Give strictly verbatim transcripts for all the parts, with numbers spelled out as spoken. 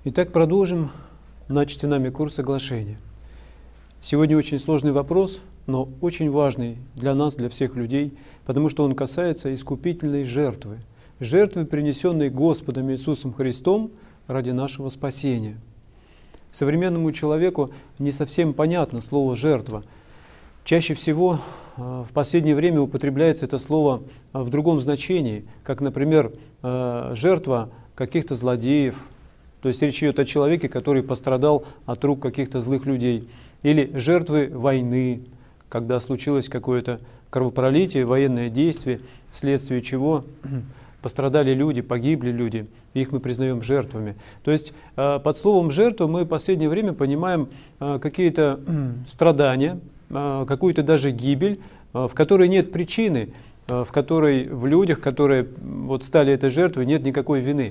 Итак, продолжим начатый нами курс соглашения. Сегодня очень сложный вопрос, но очень важный для нас, для всех людей, потому что он касается искупительной жертвы, жертвы, принесенной Господом Иисусом Христом ради нашего спасения. Современному человеку не совсем понятно слово «жертва». Чаще всего в последнее время употребляется это слово в другом значении, как, например, жертва каких-то злодеев. То есть речь идет о человеке, который пострадал от рук каких-то злых людей. Или жертвы войны, когда случилось какое-то кровопролитие, военное действие, вследствие чего пострадали люди, погибли люди, их мы признаем жертвами. То есть под словом «жертва» мы в последнее время понимаем какие-то страдания, какую-то даже гибель, в которой нет причины, в которой в людях, которые вот стали этой жертвой, нет никакой вины.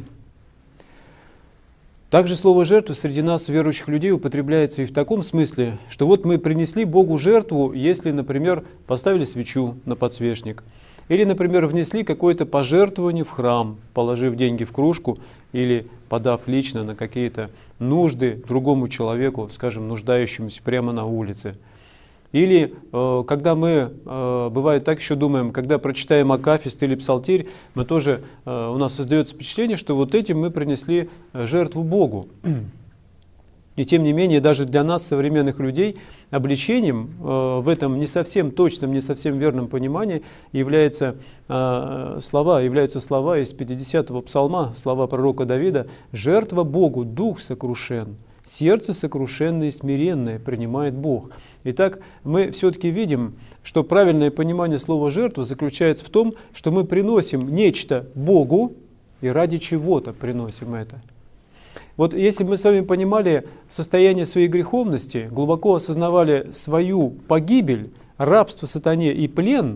Также слово «жертва» среди нас, верующих людей, употребляется и в таком смысле, что вот мы принесли Богу жертву, если, например, поставили свечу на подсвечник, или, например, внесли какое-то пожертвование в храм, положив деньги в кружку или подав лично на какие-то нужды другому человеку, скажем, нуждающемуся прямо на улице. Или э, когда мы, э, бывает так еще думаем, когда прочитаем акафист или псалтирь, мы тоже, э, у нас создается впечатление, что вот этим мы принесли жертву Богу. И тем не менее, даже для нас, современных людей, обличением э, в этом не совсем точном, не совсем верном понимании является, э, слова, являются слова из пятидесятого псалма, слова пророка Давида: «Жертва Богу, дух сокрушен. Сердце сокрушенное и смиренное принимает Бог». Итак, мы все-таки видим, что правильное понимание слова «жертва» заключается в том, что мы приносим нечто Богу и ради чего-то приносим это. Вот если бы мы с вами понимали состояние своей греховности, глубоко осознавали свою погибель, рабство сатане и плен,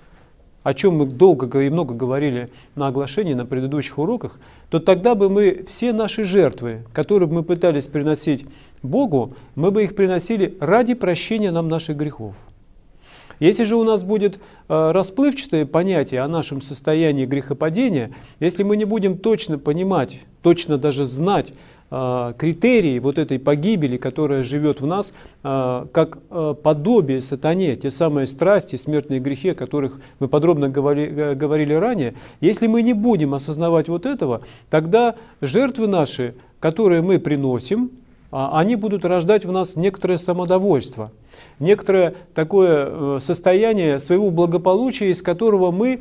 о чем мы долго и много говорили на оглашении, на предыдущих уроках, то тогда бы мы все наши жертвы, которые мы пытались приносить Богу, мы бы их приносили ради прощения нам наших грехов. Если же у нас будет э, расплывчатое понятие о нашем состоянии грехопадения, если мы не будем точно понимать, точно даже знать э, критерии вот этой погибели, которая живет в нас, э, как э, подобие сатане, те самые страсти, смертные грехи, о которых мы подробно говорили, говорили ранее, если мы не будем осознавать вот этого, тогда жертвы наши, которые мы приносим, они будут рождать в нас некоторое самодовольство, некоторое такое состояние своего благополучия, из которого мы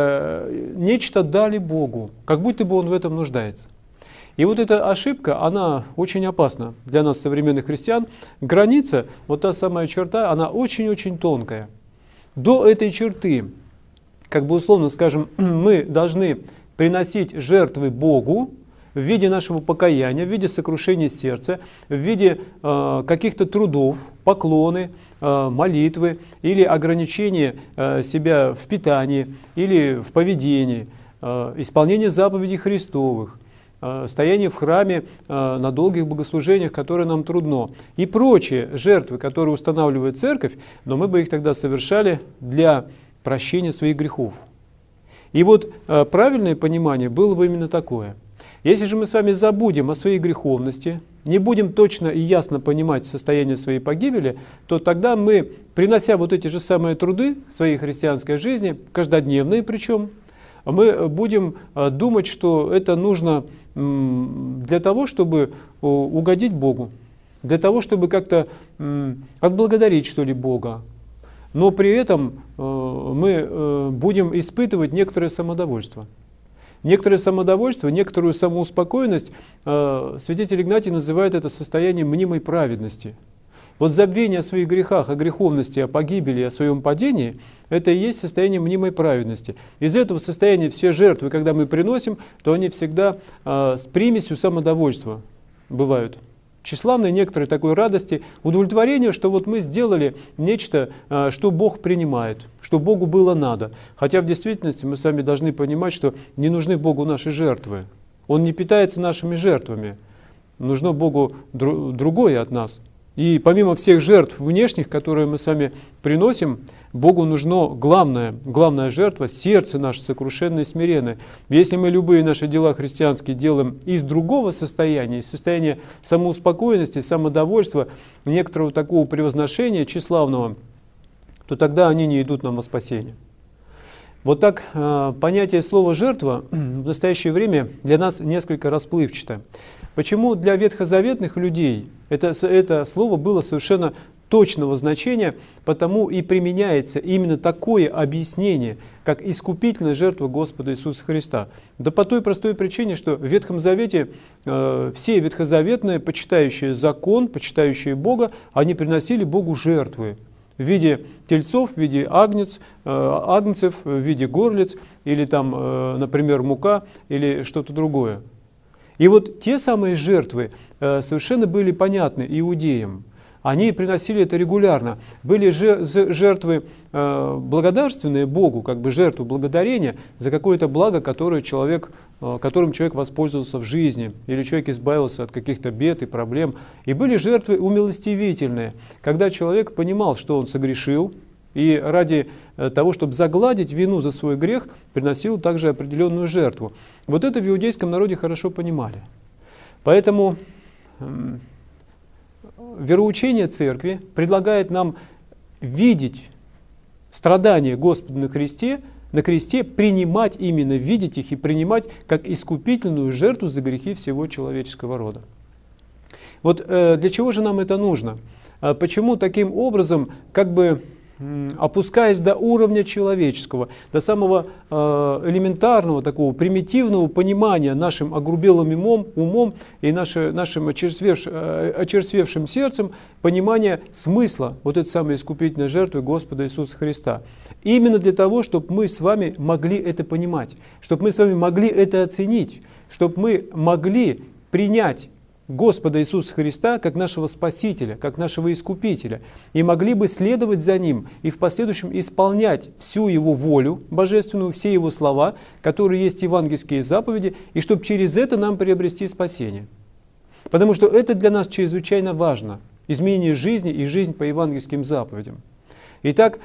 э, нечто дали Богу, как будто бы Он в этом нуждается. И вот эта ошибка, она очень опасна для нас, современных христиан. Граница, вот та самая черта, она очень-очень тонкая. До этой черты, как бы условно скажем, мы должны приносить жертвы Богу, в виде нашего покаяния, в виде сокрушения сердца, в виде э, каких-то трудов, поклоны, э, молитвы или ограничения э, себя в питании или в поведении, э, исполнение заповедей Христовых, э, стояние в храме э, на долгих богослужениях, которые нам трудно, и прочие жертвы, которые устанавливает Церковь, но мы бы их тогда совершали для прощения своих грехов. И вот э, правильное понимание было бы именно такое. Если же мы с вами забудем о своей греховности, не будем точно и ясно понимать состояние своей погибели, то тогда мы, принося вот эти же самые труды своей христианской жизни, каждодневные причем, мы будем думать, что это нужно для того, чтобы угодить Богу, для того, чтобы как-то отблагодарить, что ли, Бога. Но при этом мы будем испытывать некоторое самодовольство. Некоторое самодовольство, некоторую самоуспокоенность, э, святитель Игнатий называет это состоянием мнимой праведности. Вот забвение о своих грехах, о греховности, о погибели, о своем падении, это и есть состояние мнимой праведности. Из этого состояния все жертвы, когда мы приносим, то они всегда э, с примесью самодовольства бывают. Тщеславной некоторой такой радости, удовлетворения, что вот мы сделали нечто, что Бог принимает, что Богу было надо. Хотя в действительности мы сами должны понимать, что не нужны Богу наши жертвы. Он не питается нашими жертвами. Нужно Богу другое от нас. И помимо всех жертв внешних, которые мы с вами приносим, Богу нужно главное, главная жертва — сердце наше сокрушенное и смиренное. Если мы любые наши дела христианские делаем из другого состояния, из состояния самоуспокоенности, самодовольства, некоторого такого превозношения тщеславного, то тогда они не идут нам во спасение. Вот так э, понятие слова «жертва» в настоящее время для нас несколько расплывчато. Почему для ветхозаветных людей это, это слово было совершенно точного значения, потому и применяется именно такое объяснение, как искупительная жертва Господа Иисуса Христа. Да по той простой причине, что в Ветхом Завете э, все ветхозаветные, почитающие закон, почитающие Бога, они приносили Богу жертвы в виде тельцов, в виде агнец, э, агнцев, в виде горлиц, или там, э, например, мука, или что-то другое. И вот те самые жертвы э, совершенно были понятны иудеям. Они приносили это регулярно. Были жертвы э, благодарственные Богу, как бы жертвы благодарения за какое-то благо, которое человек, э, которым человек воспользовался в жизни, или человек избавился от каких-то бед и проблем. И были жертвы умилостивительные, когда человек понимал, что он согрешил, и ради того, чтобы загладить вину за свой грех, приносил также определенную жертву. Вот это в иудейском народе хорошо понимали. Поэтому э, вероучение церкви предлагает нам видеть страдания Господа на кресте, на кресте, принимать именно, видеть их и принимать как искупительную жертву за грехи всего человеческого рода. Вот э, для чего же нам это нужно? А почему таким образом, как бы опускаясь до уровня человеческого, до самого э, элементарного, такого примитивного понимания нашим огрубелым умом, умом и наше, нашим очерствевш, э, очерствевшим сердцем, понимания смысла вот этой самой искупительной жертвы Господа Иисуса Христа. Именно для того, чтобы мы с вами могли это понимать, чтобы мы с вами могли это оценить, чтобы мы могли принять Господа Иисуса Христа как нашего Спасителя, как нашего Искупителя, и могли бы следовать за Ним и в последующем исполнять всю Его волю божественную, все Его слова, которые есть евангельские заповеди, и чтобы через это нам приобрести спасение. Потому что это для нас чрезвычайно важно, изменение жизни и жизнь по евангельским заповедям. Итак,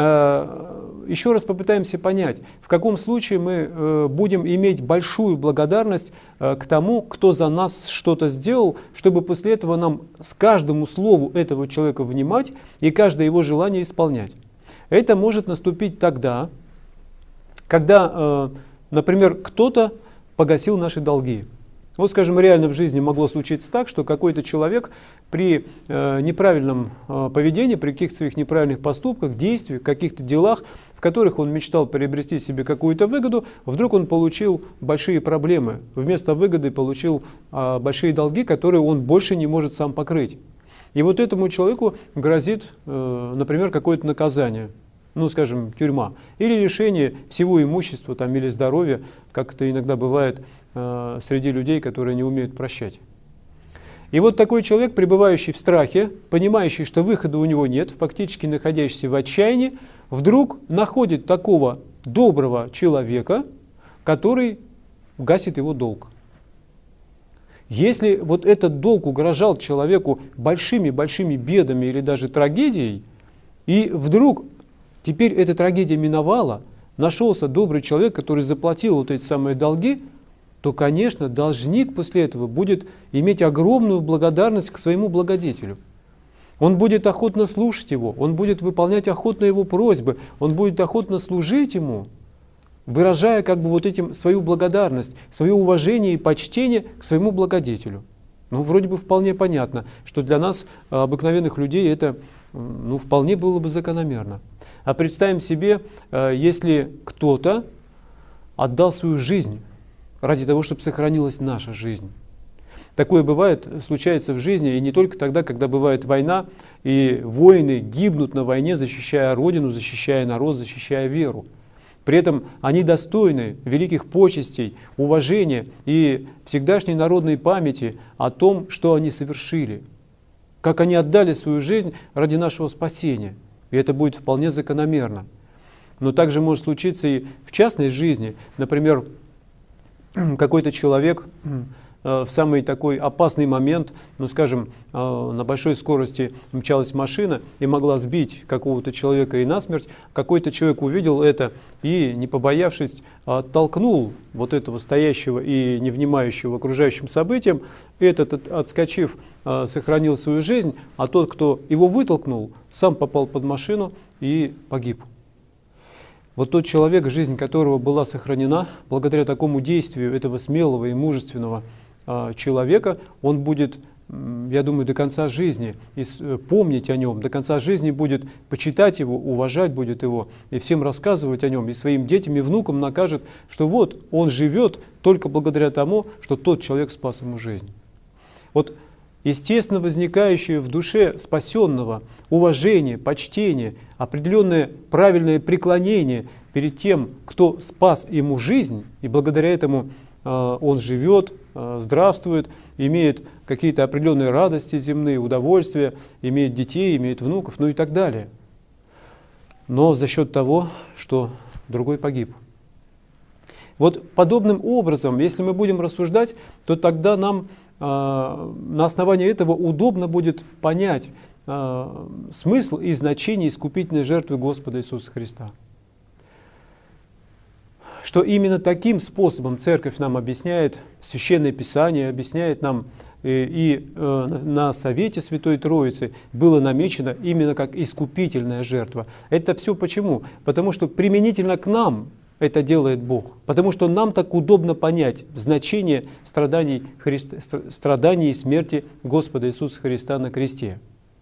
еще раз попытаемся понять, в каком случае мы будем иметь большую благодарность к тому, кто за нас что-то сделал, чтобы после этого нам с каждому слову этого человека внимать и каждое его желание исполнять. Это может наступить тогда, когда, например, кто-то погасил наши долги. Вот, скажем, реально в жизни могло случиться так, что какой-то человек при э, неправильном э, поведении, при каких-то своих неправильных поступках, действиях, каких-то делах, в которых он мечтал приобрести себе какую-то выгоду, вдруг он получил большие проблемы. Вместо выгоды получил э, большие долги, которые он больше не может сам покрыть. И вот этому человеку грозит, э, например, какое-то наказание. Ну, скажем, тюрьма, или лишение всего имущества там, или здоровья, как это иногда бывает э, среди людей, которые не умеют прощать. И вот такой человек, пребывающий в страхе, понимающий, что выхода у него нет, фактически находящийся в отчаянии, вдруг находит такого доброго человека, который гасит его долг. Если вот этот долг угрожал человеку большими-большими бедами или даже трагедией, и вдруг теперь эта трагедия миновала, нашелся добрый человек, который заплатил вот эти самые долги, то, конечно, должник после этого будет иметь огромную благодарность к своему благодетелю. Он будет охотно слушать его, он будет выполнять охотно его просьбы, он будет охотно служить ему, выражая как бы вот этим свою благодарность, свое уважение и почтение к своему благодетелю. Ну, вроде бы вполне понятно, что для нас, обыкновенных людей, это ну, вполне было бы закономерно. А представим себе, если кто-то отдал свою жизнь ради того, чтобы сохранилась наша жизнь. Такое бывает, случается в жизни, и не только тогда, когда бывает война, и воины гибнут на войне, защищая Родину, защищая народ, защищая веру. При этом они достойны великих почестей, уважения и всегдашней народной памяти о том, что они совершили, как они отдали свою жизнь ради нашего спасения. И это будет вполне закономерно. Но также может случиться и в частной жизни. Например, какой-то человек в самый такой опасный момент, ну скажем, на большой скорости мчалась машина и могла сбить какого-то человека и насмерть, какой-то человек увидел это и, не побоявшись, оттолкнул вот этого стоящего и не внимающего окружающим событиям, этот, отскочив, сохранил свою жизнь, а тот, кто его вытолкнул, сам попал под машину и погиб. Вот тот человек, жизнь которого была сохранена, благодаря такому действию этого смелого и мужественного человека, он будет, я думаю, до конца жизни помнить о нем, до конца жизни будет почитать его, уважать будет его, и всем рассказывать о нем, и своим детям и внукам накажет, что вот он живет только благодаря тому, что тот человек спас ему жизнь. Вот естественно возникающее в душе спасенного уважение, почтение, определенное правильное преклонение перед тем, кто спас ему жизнь, и благодаря этому э, он живет, э, здравствует, имеет какие-то определенные радости земные, удовольствия, имеет детей, имеет внуков, ну и так далее. Но за счет того, что другой погиб. Вот подобным образом, если мы будем рассуждать, то тогда нам э, на основании этого удобно будет понять э, смысл и значение искупительной жертвы Господа Иисуса Христа. Что именно таким способом Церковь нам объясняет, Священное Писание объясняет нам, и, и э, на Совете Святой Троицы было намечено именно как искупительная жертва. Это все почему? Потому что применительно к нам это делает Бог. Потому что нам так удобно понять значение страданий, Христа, страданий и смерти Господа Иисуса Христа на кресте.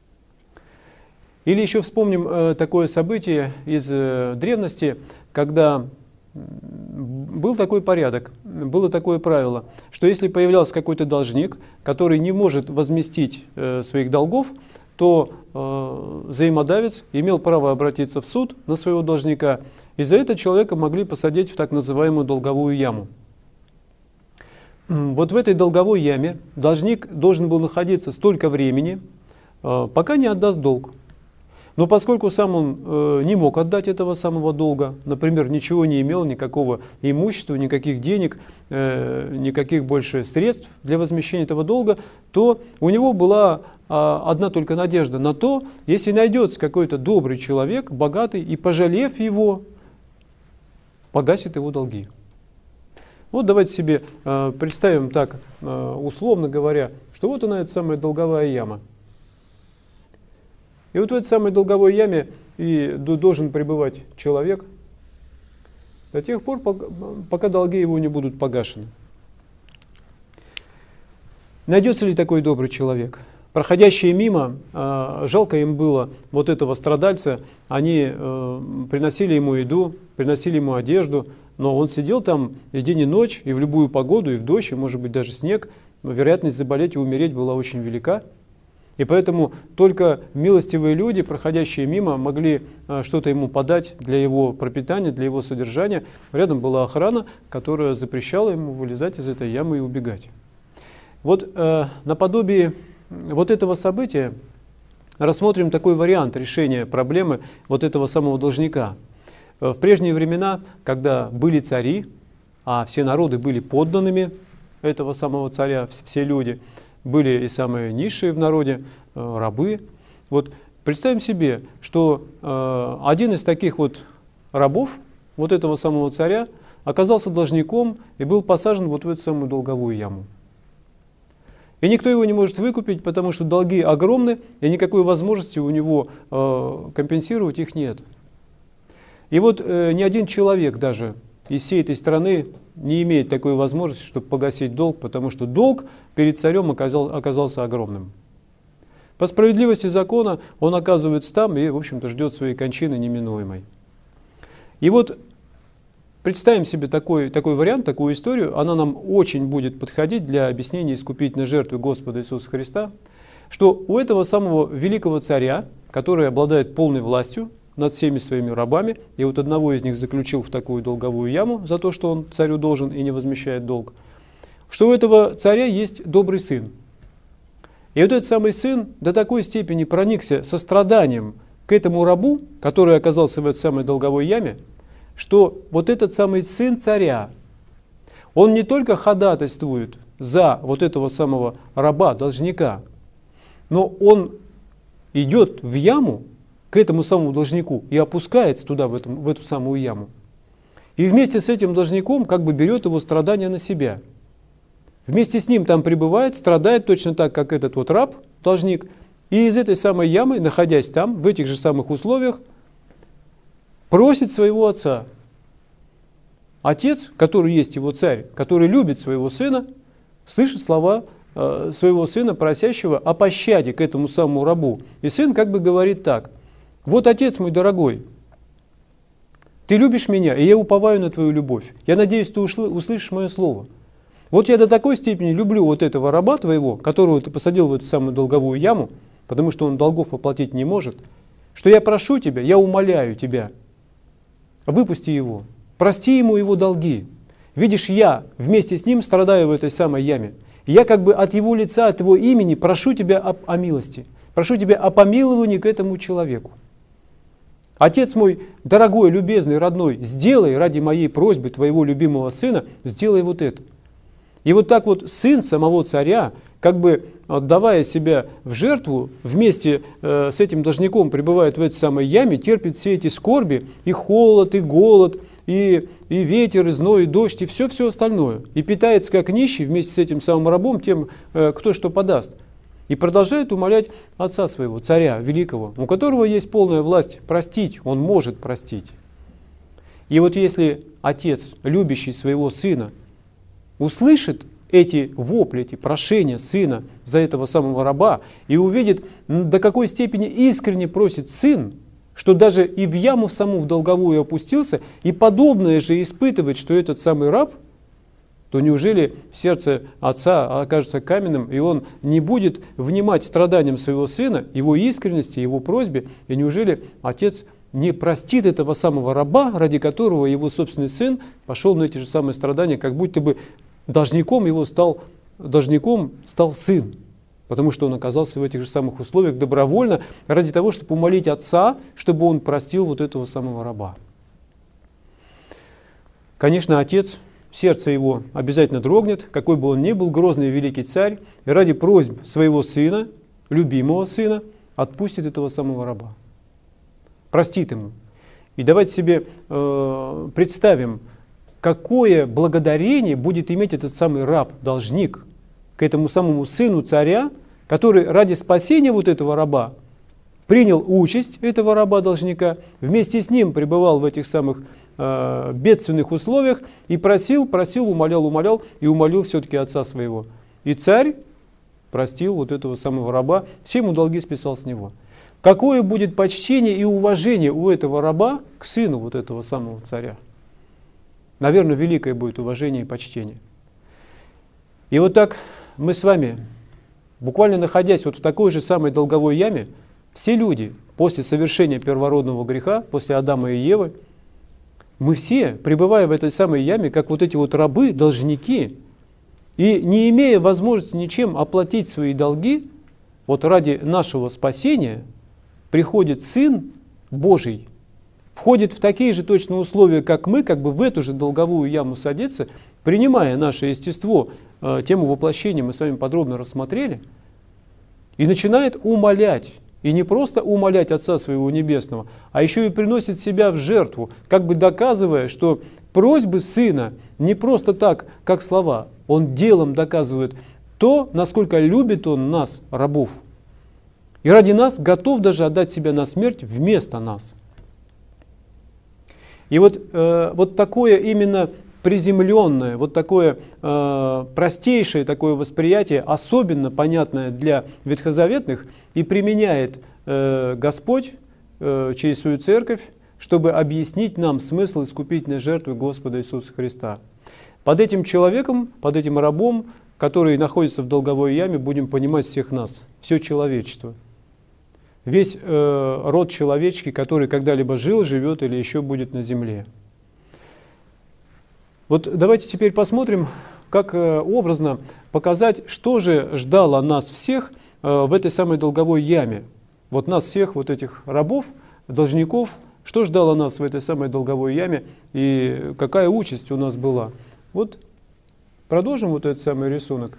Или еще вспомним э, такое событие из э, древности, когда был такой порядок, было такое правило, что если появлялся какой-то должник, который не может возместить э, своих долгов, то э, взаимодавец имел право обратиться в суд на своего должника, и за это человека могли посадить в так называемую долговую яму. Вот в этой долговой яме должник должен был находиться столько времени, э, пока не отдаст долг. Но поскольку сам он э, не мог отдать этого самого долга, например, ничего не имел, никакого имущества, никаких денег, э, никаких больше средств для возмещения этого долга, то у него была э, одна только надежда на то, если найдется какой-то добрый человек, богатый, и, пожалев его, погасит его долги. Вот давайте себе э, представим так, э, условно говоря, что вот она, эта самая долговая яма. И вот в этой самой долговой яме и должен пребывать человек до тех пор, пока долги его не будут погашены. Найдется ли такой добрый человек? Проходящие мимо, жалко им было вот этого страдальца, они приносили ему еду, приносили ему одежду, но он сидел там и день и ночь, и в любую погоду, и в дождь, и может быть даже снег, но вероятность заболеть и умереть была очень велика. И поэтому только милостивые люди, проходящие мимо, могли что-то ему подать для его пропитания, для его содержания. Рядом была охрана, которая запрещала ему вылезать из этой ямы и убегать. Вот э, наподобие вот этого события рассмотрим такой вариант решения проблемы вот этого самого должника. В прежние времена, когда были цари, а все народы были подданными этого самого царя, все люди, были и самые низшие в народе, э, рабы. Вот представим себе, что э, один из таких вот рабов, вот этого самого царя, оказался должником и был посажен вот в эту самую долговую яму. И никто его не может выкупить, потому что долги огромны, и никакой возможности у него э, компенсировать их нет. И вот э, ни один человек даже из всей этой страны не имеет такой возможности, чтобы погасить долг, потому что долг перед царем оказал, оказался огромным. По справедливости закона он оказывается там и, в общем-то, ждет своей кончины неминуемой. И вот представим себе такой, такой вариант, такую историю, она нам очень будет подходить для объяснения искупительной жертвы Господа Иисуса Христа, что у этого самого великого царя, который обладает полной властью над всеми своими рабами, и вот одного из них заключил в такую долговую яму за то, что он царю должен и не возмещает долг, что у этого царя есть добрый сын. И вот этот самый сын до такой степени проникся состраданием к этому рабу, который оказался в этой самой долговой яме, что вот этот самый сын царя, он не только ходатайствует за вот этого самого раба, должника, но он идет в яму к этому самому должнику и опускается туда, в, этом, в эту самую яму. И вместе с этим должником как бы берет его страдания на себя. Вместе с ним там пребывает, страдает точно так, как этот вот раб, должник. И из этой самой ямы, находясь там, в этих же самых условиях, просит своего отца. Отец, который есть его царь, который любит своего сына, слышит слова э, своего сына, просящего о пощаде к этому самому рабу. И сын как бы говорит так: вот, отец мой дорогой, ты любишь меня, и я уповаю на твою любовь. Я надеюсь, ты услышишь мое слово. Вот я до такой степени люблю вот этого раба твоего, которого ты посадил в эту самую долговую яму, потому что он долгов оплатить не может, что я прошу тебя, я умоляю тебя, выпусти его, прости ему его долги. Видишь, я вместе с ним страдаю в этой самой яме. И я как бы от его лица, от его имени прошу тебя о, о милости, прошу тебя о помиловании к этому человеку. Отец мой, дорогой, любезный, родной, сделай ради моей просьбы твоего любимого сына, сделай вот это. И вот так вот сын самого царя, как бы отдавая себя в жертву, вместе э, с этим должником пребывает в этой самой яме, терпит все эти скорби, и холод, и голод, и, и ветер, и зной, и дождь, и все-все остальное. И питается как нищий вместе с этим самым рабом, тем, э, кто что подаст. И продолжает умолять отца своего, царя великого, у которого есть полная власть простить, он может простить. И вот если отец, любящий своего сына, услышит эти вопли, эти прошения сына за этого самого раба и увидит, до какой степени искренне просит сын, что даже и в яму в саму в долговую опустился, и подобное же испытывает, что этот самый раб, то неужели сердце отца окажется каменным, и он не будет внимать страданиям своего сына, его искренности, его просьбе, и неужели отец не простит этого самого раба, ради которого его собственный сын пошел на эти же самые страдания, как будто бы должником его стал, должником стал сын, потому что он оказался в этих же самых условиях добровольно, ради того, чтобы умолить отца, чтобы он простил вот этого самого раба. Конечно, отец, сердце его обязательно дрогнет, какой бы он ни был грозный и великий царь, и ради просьб своего сына, любимого сына, отпустит этого самого раба, простит ему. И давайте себе э, представим, какое благодарение будет иметь этот самый раб-должник к этому самому сыну царя, который ради спасения вот этого раба принял участь этого раба-должника, вместе с ним пребывал в этих самых э, бедственных условиях и просил, просил, умолял, умолял и умолил все-таки отца своего. И царь простил вот этого самого раба, все ему долги списал с него. Какое будет почтение и уважение у этого раба к сыну вот этого самого царя? Наверное, великое будет уважение и почтение. И вот так мы с вами, буквально находясь вот в такой же самой долговой яме, все люди после совершения первородного греха, после Адама и Евы, мы все, пребывая в этой самой яме, как вот эти вот рабы, должники, и не имея возможности ничем оплатить свои долги, вот ради нашего спасения приходит Сын Божий, входит в такие же точно условия, как мы, как бы в эту же долговую яму садится, принимая наше естество, э, тему воплощения мы с вами подробно рассмотрели, и начинает умолять, и не просто умолять Отца Своего Небесного, а еще и приносит себя в жертву, как бы доказывая, что просьбы Сына не просто так, как слова, Он делом доказывает то, насколько любит Он нас, рабов, и ради нас готов даже отдать себя на смерть вместо нас. И вот, э, вот такое именно приземленное, вот такое э, простейшее такое восприятие, особенно понятное для ветхозаветных, и применяет э, Господь э, через свою церковь, чтобы объяснить нам смысл искупительной жертвы Господа Иисуса Христа. Под этим человеком, под этим рабом, который находится в долговой яме, будем понимать всех нас, все человечество. Весь э, род человеческий, который когда-либо жил, живет или еще будет на земле. Вот давайте теперь посмотрим, как э, образно показать, что же ждало нас всех э, в этой самой долговой яме. Вот нас всех, вот этих рабов, должников, что ждало нас в этой самой долговой яме и какая участь у нас была. Вот Продолжим вот этот самый рисунок.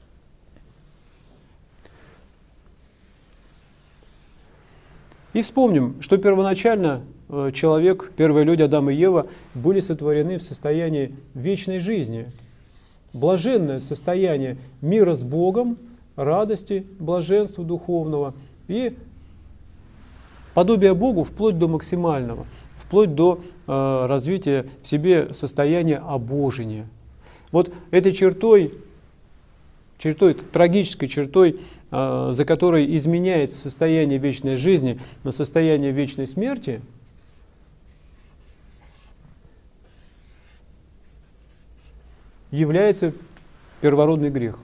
И вспомним, что первоначально человек, первые люди, Адам и Ева, были сотворены в состоянии вечной жизни. Блаженное состояние мира с Богом, радости, блаженства духовного и подобия Богу вплоть до максимального, вплоть до э, развития в себе состояния обожения. Вот этой чертой, чертой, трагической чертой, э, за которой изменяется состояние вечной жизни на состояние вечной смерти, является первородный грех.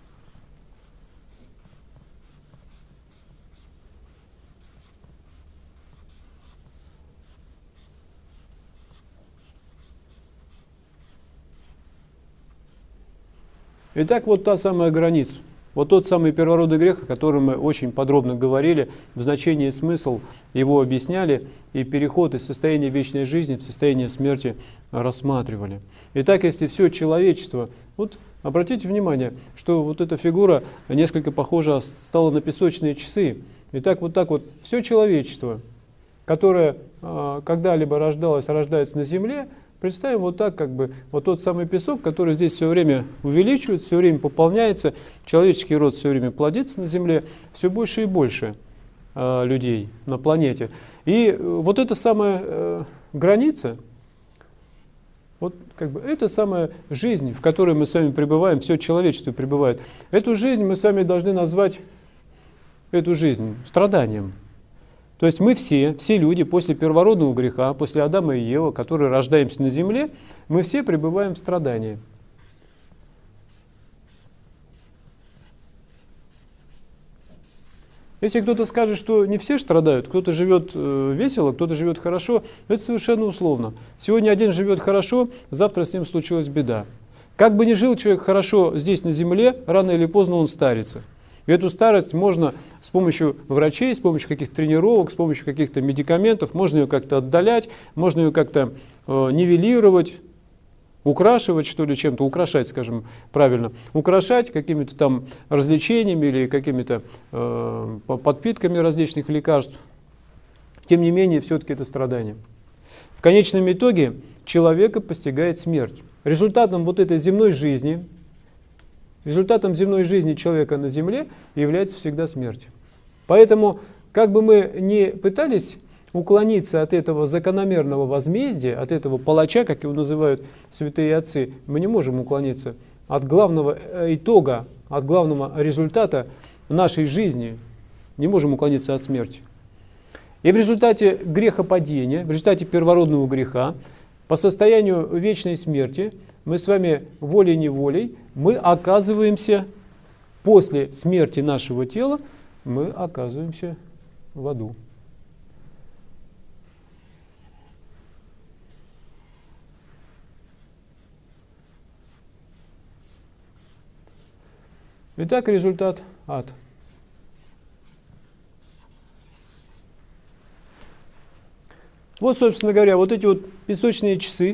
Итак, вот та самая граница, вот тот самый первородный грех, о котором мы очень подробно говорили, в значении и смысл его объясняли, и переход из состояния вечной жизни в состояние смерти рассматривали. Итак, если все человечество, вот обратите внимание, что вот эта фигура несколько похожа стала на песочные часы. Итак, вот так вот все человечество, которое э, когда-либо рождалось, рождается на земле, представим вот так, как бы, вот тот самый песок, который здесь все время увеличивается, все время пополняется, человеческий род все время плодится на Земле, все больше и больше э, людей на планете. И вот эта самая э, граница, вот как бы это самая жизнь, в которой мы с вами пребываем, все человечество пребывает. Эту жизнь мы с вами должны назвать, эту жизнь, страданием. То есть мы все, все люди после первородного греха, после Адама и Евы, которые рождаемся на земле, мы все пребываем в страдании. Если кто-то скажет, что не все страдают, кто-то живет э, весело, кто-то живет хорошо, это совершенно условно. Сегодня один живет хорошо, завтра с ним случилась беда. Как бы ни жил человек хорошо здесь на земле, рано или поздно он старится. И эту старость можно с помощью врачей, с помощью каких-то тренировок, с помощью каких-то медикаментов, можно ее как-то отдалять, можно ее как-то э, нивелировать, украшивать, что ли, чем-то, украшать, скажем правильно, украшать какими-то там развлечениями или какими-то э, подпитками различных лекарств. Тем не менее, все-таки это страдание. В конечном итоге человека постигает смерть. Результатом вот этой земной жизни, результатом земной жизни человека на земле является всегда смерть. Поэтому, как бы мы ни пытались уклониться от этого закономерного возмездия, от этого палача, как его называют святые отцы, мы не можем уклониться от главного итога, от главного результата нашей жизни, не можем уклониться от смерти. И в результате грехопадения, в результате первородного греха, по состоянию вечной смерти, мы с вами волей-неволей, мы оказываемся, после смерти нашего тела, мы оказываемся в аду. Итак, результат – ад. Вот, собственно говоря, вот эти вот песочные часы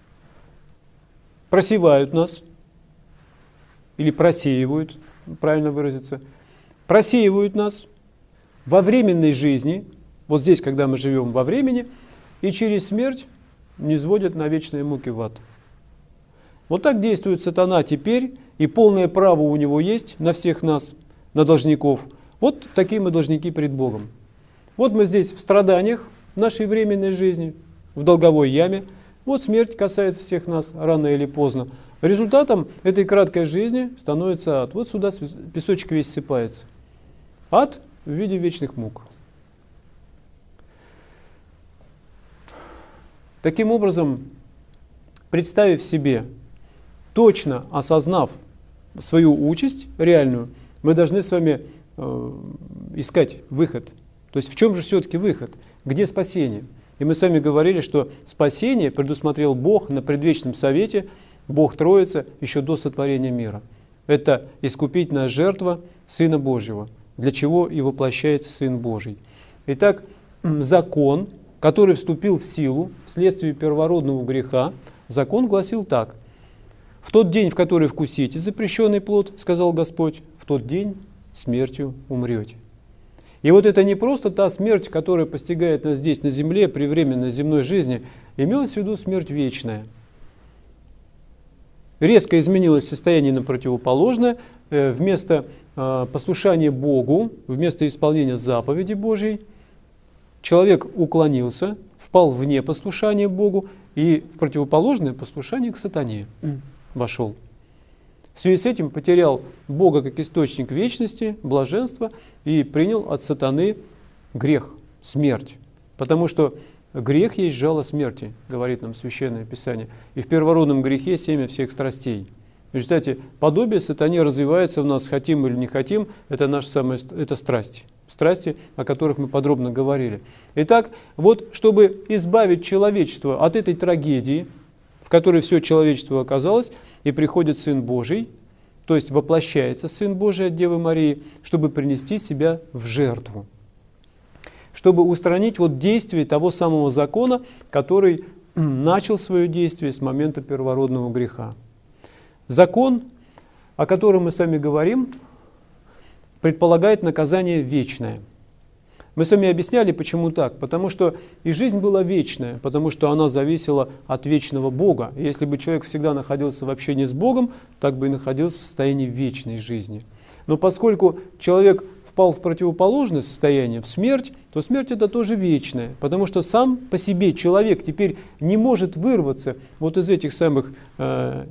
просевают нас, или просеивают, правильно выразиться, просеивают нас во временной жизни, вот здесь, когда мы живем во времени, и через смерть низводят на вечные муки в ад. Вот так действует сатана теперь, и полное право у него есть на всех нас, на должников. Вот такие мы должники перед Богом. Вот мы здесь в страданиях нашей временной жизни, в долговой яме. Вот смерть касается всех нас рано или поздно. Результатом этой краткой жизни становится ад. Вот сюда песочек весь сыпается. Ад в виде вечных мук. Таким образом, представив себе, точно осознав свою участь реальную, мы должны с вами э, искать выход. То есть в чем же все-таки выход? Где спасение? И мы с вами говорили, что спасение предусмотрел Бог на предвечном совете, Бог Троица, еще до сотворения мира. Это искупительная жертва Сына Божьего, для чего и воплощается Сын Божий. Итак, закон, который вступил в силу вследствие первородного греха, закон гласил так. В тот день, в который вкусите запрещенный плод, сказал Господь, в тот день смертью умрете. И вот это не просто та смерть, которая постигает нас здесь на земле при временной земной жизни, имелась в виду смерть вечная. Резко изменилось состояние на противоположное. Вместо послушания Богу, вместо исполнения заповеди Божьей, человек уклонился, впал в непослушание Богу и в противоположное послушание к сатане вошел. В связи с этим потерял Бога как источник вечности, блаженства и принял от сатаны грех, смерть. Потому что грех есть жало смерти, говорит нам Священное Писание. И в первородном грехе семя всех страстей. В результате подобие сатане развивается в нас, хотим или не хотим, это наша самая, это страсти. Страсти, о которых мы подробно говорили. Итак, вот чтобы избавить человечество от этой трагедии, в которой все человечество оказалось, и приходит Сын Божий, то есть воплощается Сын Божий от Девы Марии, чтобы принести себя в жертву, чтобы устранить вот действие того самого закона, который начал свое действие с момента первородного греха. Закон, о котором мы с вами говорим, предполагает наказание вечное. Мы с вами объясняли, почему так. Потому что и жизнь была вечная, потому что она зависела от вечного Бога. И если бы человек всегда находился в общении с Богом, так бы и находился в состоянии вечной жизни. Но поскольку человек впал в противоположное состояние, в смерть, то смерть это тоже вечная. Потому что сам по себе человек теперь не может вырваться вот из этих самых э,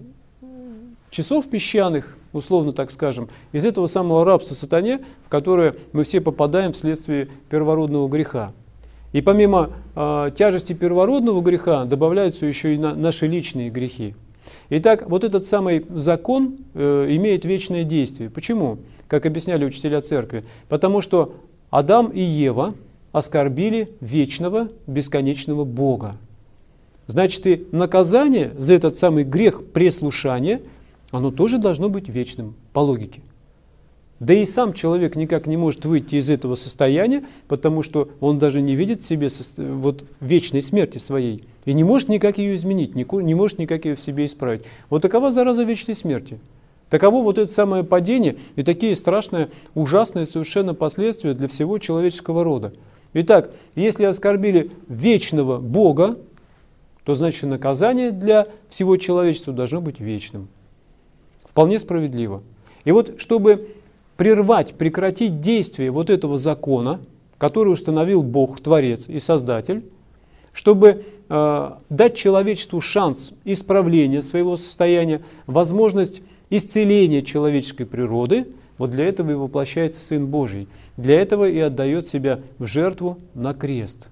часов песчаных, условно так скажем, из этого самого рабства сатане, в которое мы все попадаем вследствие первородного греха. И помимо э, тяжести первородного греха добавляются еще и на, наши личные грехи. Итак, вот этот самый закон э, имеет вечное действие. Почему? Как объясняли учителя церкви. Потому что Адам и Ева оскорбили вечного, бесконечного Бога. Значит, и наказание за этот самый грех преслушания, оно тоже должно быть вечным, по логике. Да и сам человек никак не может выйти из этого состояния, потому что он даже не видит в себе вот, вечной смерти своей. И не может никак ее изменить, не может никак ее в себе исправить. Вот такова зараза вечной смерти. Таково вот это самое падение и такие страшные, ужасные совершенно последствия для всего человеческого рода. Итак, если оскорбили вечного Бога, то значит наказание для всего человечества должно быть вечным. Вполне справедливо. И вот чтобы прервать, прекратить действие вот этого закона, который установил Бог, Творец и Создатель, чтобы э, дать человечеству шанс исправления своего состояния, возможность исцеления человеческой природы, вот для этого и воплощается Сын Божий. Для этого и отдает себя в жертву на крест.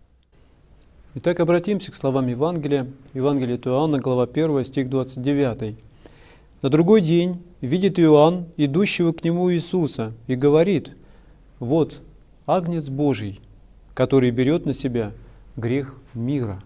Итак, обратимся к словам Евангелия. Евангелие от Иоанна, глава первая, стих двадцать девятый. На другой день видит Иоанн, идущего к нему Иисуса, и говорит: вот Агнец Божий, который берет на себя грех мира.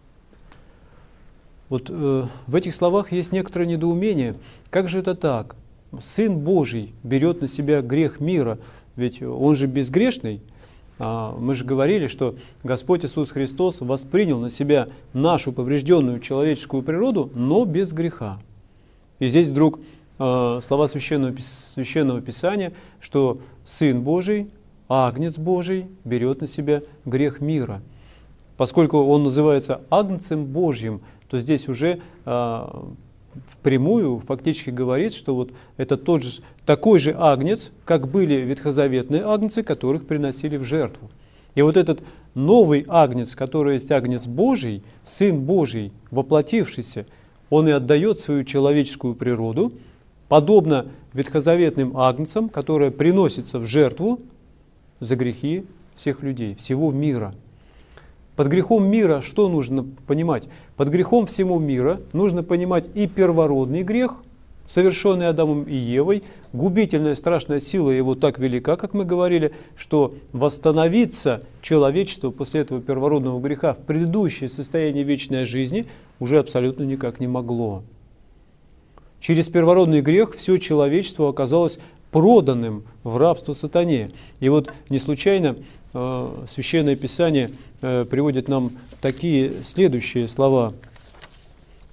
Вот э, в этих словах есть некоторое недоумение. Как же это так? Сын Божий берет на себя грех мира, ведь он же безгрешный. А мы же говорили, что Господь Иисус Христос воспринял на себя нашу поврежденную человеческую природу, но без греха. И здесь вдруг э, слова священного, священного Писания, что Сын Божий, Агнец Божий берет на себя грех мира. Поскольку он называется Агнцем Божьим, то здесь уже э, впрямую фактически говорит, что вот это тот же, такой же агнец, как были ветхозаветные агнцы, которых приносили в жертву. И вот этот новый агнец, который есть Агнец Божий, Сын Божий, воплотившийся, он и отдает свою человеческую природу, подобно ветхозаветным агнцам, которые приносятся в жертву за грехи всех людей, всего мира. Под грехом мира что нужно понимать? Под грехом всего мира нужно понимать и первородный грех, совершенный Адамом и Евой. Губительная страшная сила его так велика, как мы говорили, что восстановиться человечество после этого первородного греха в предыдущее состояние вечной жизни уже абсолютно никак не могло. Через первородный грех все человечество оказалось проданным в рабство сатане. И вот не случайно э, Священное Писание э, приводит нам такие следующие слова.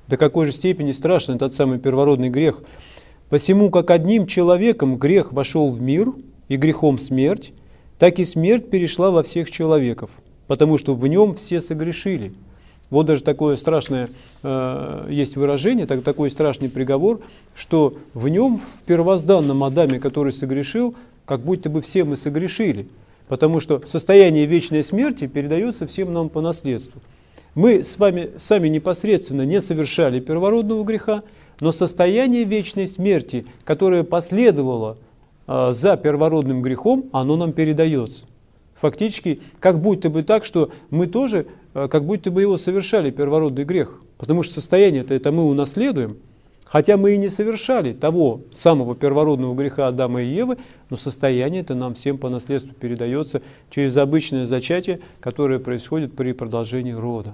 До какой же степени страшен этот самый первородный грех. Посему, как одним человеком грех вошел в мир, и грехом смерть, так и смерть перешла во всех человеков, потому что в нем все согрешили. Вот даже такое страшное э, есть выражение, так, такой страшный приговор, что в нем, в первозданном Адаме, который согрешил, как будто бы все мы согрешили, потому что состояние вечной смерти передается всем нам по наследству. Мы с вами сами непосредственно не совершали первородного греха, но состояние вечной смерти, которое последовало э, за первородным грехом, оно нам передается. Фактически, как будто бы так, что мы тоже, э, как будто бы его совершали, первородный грех. Потому что состояние-то это мы унаследуем, хотя мы и не совершали того самого первородного греха Адама и Евы, но состояние это нам всем по наследству передается через обычное зачатие, которое происходит при продолжении рода.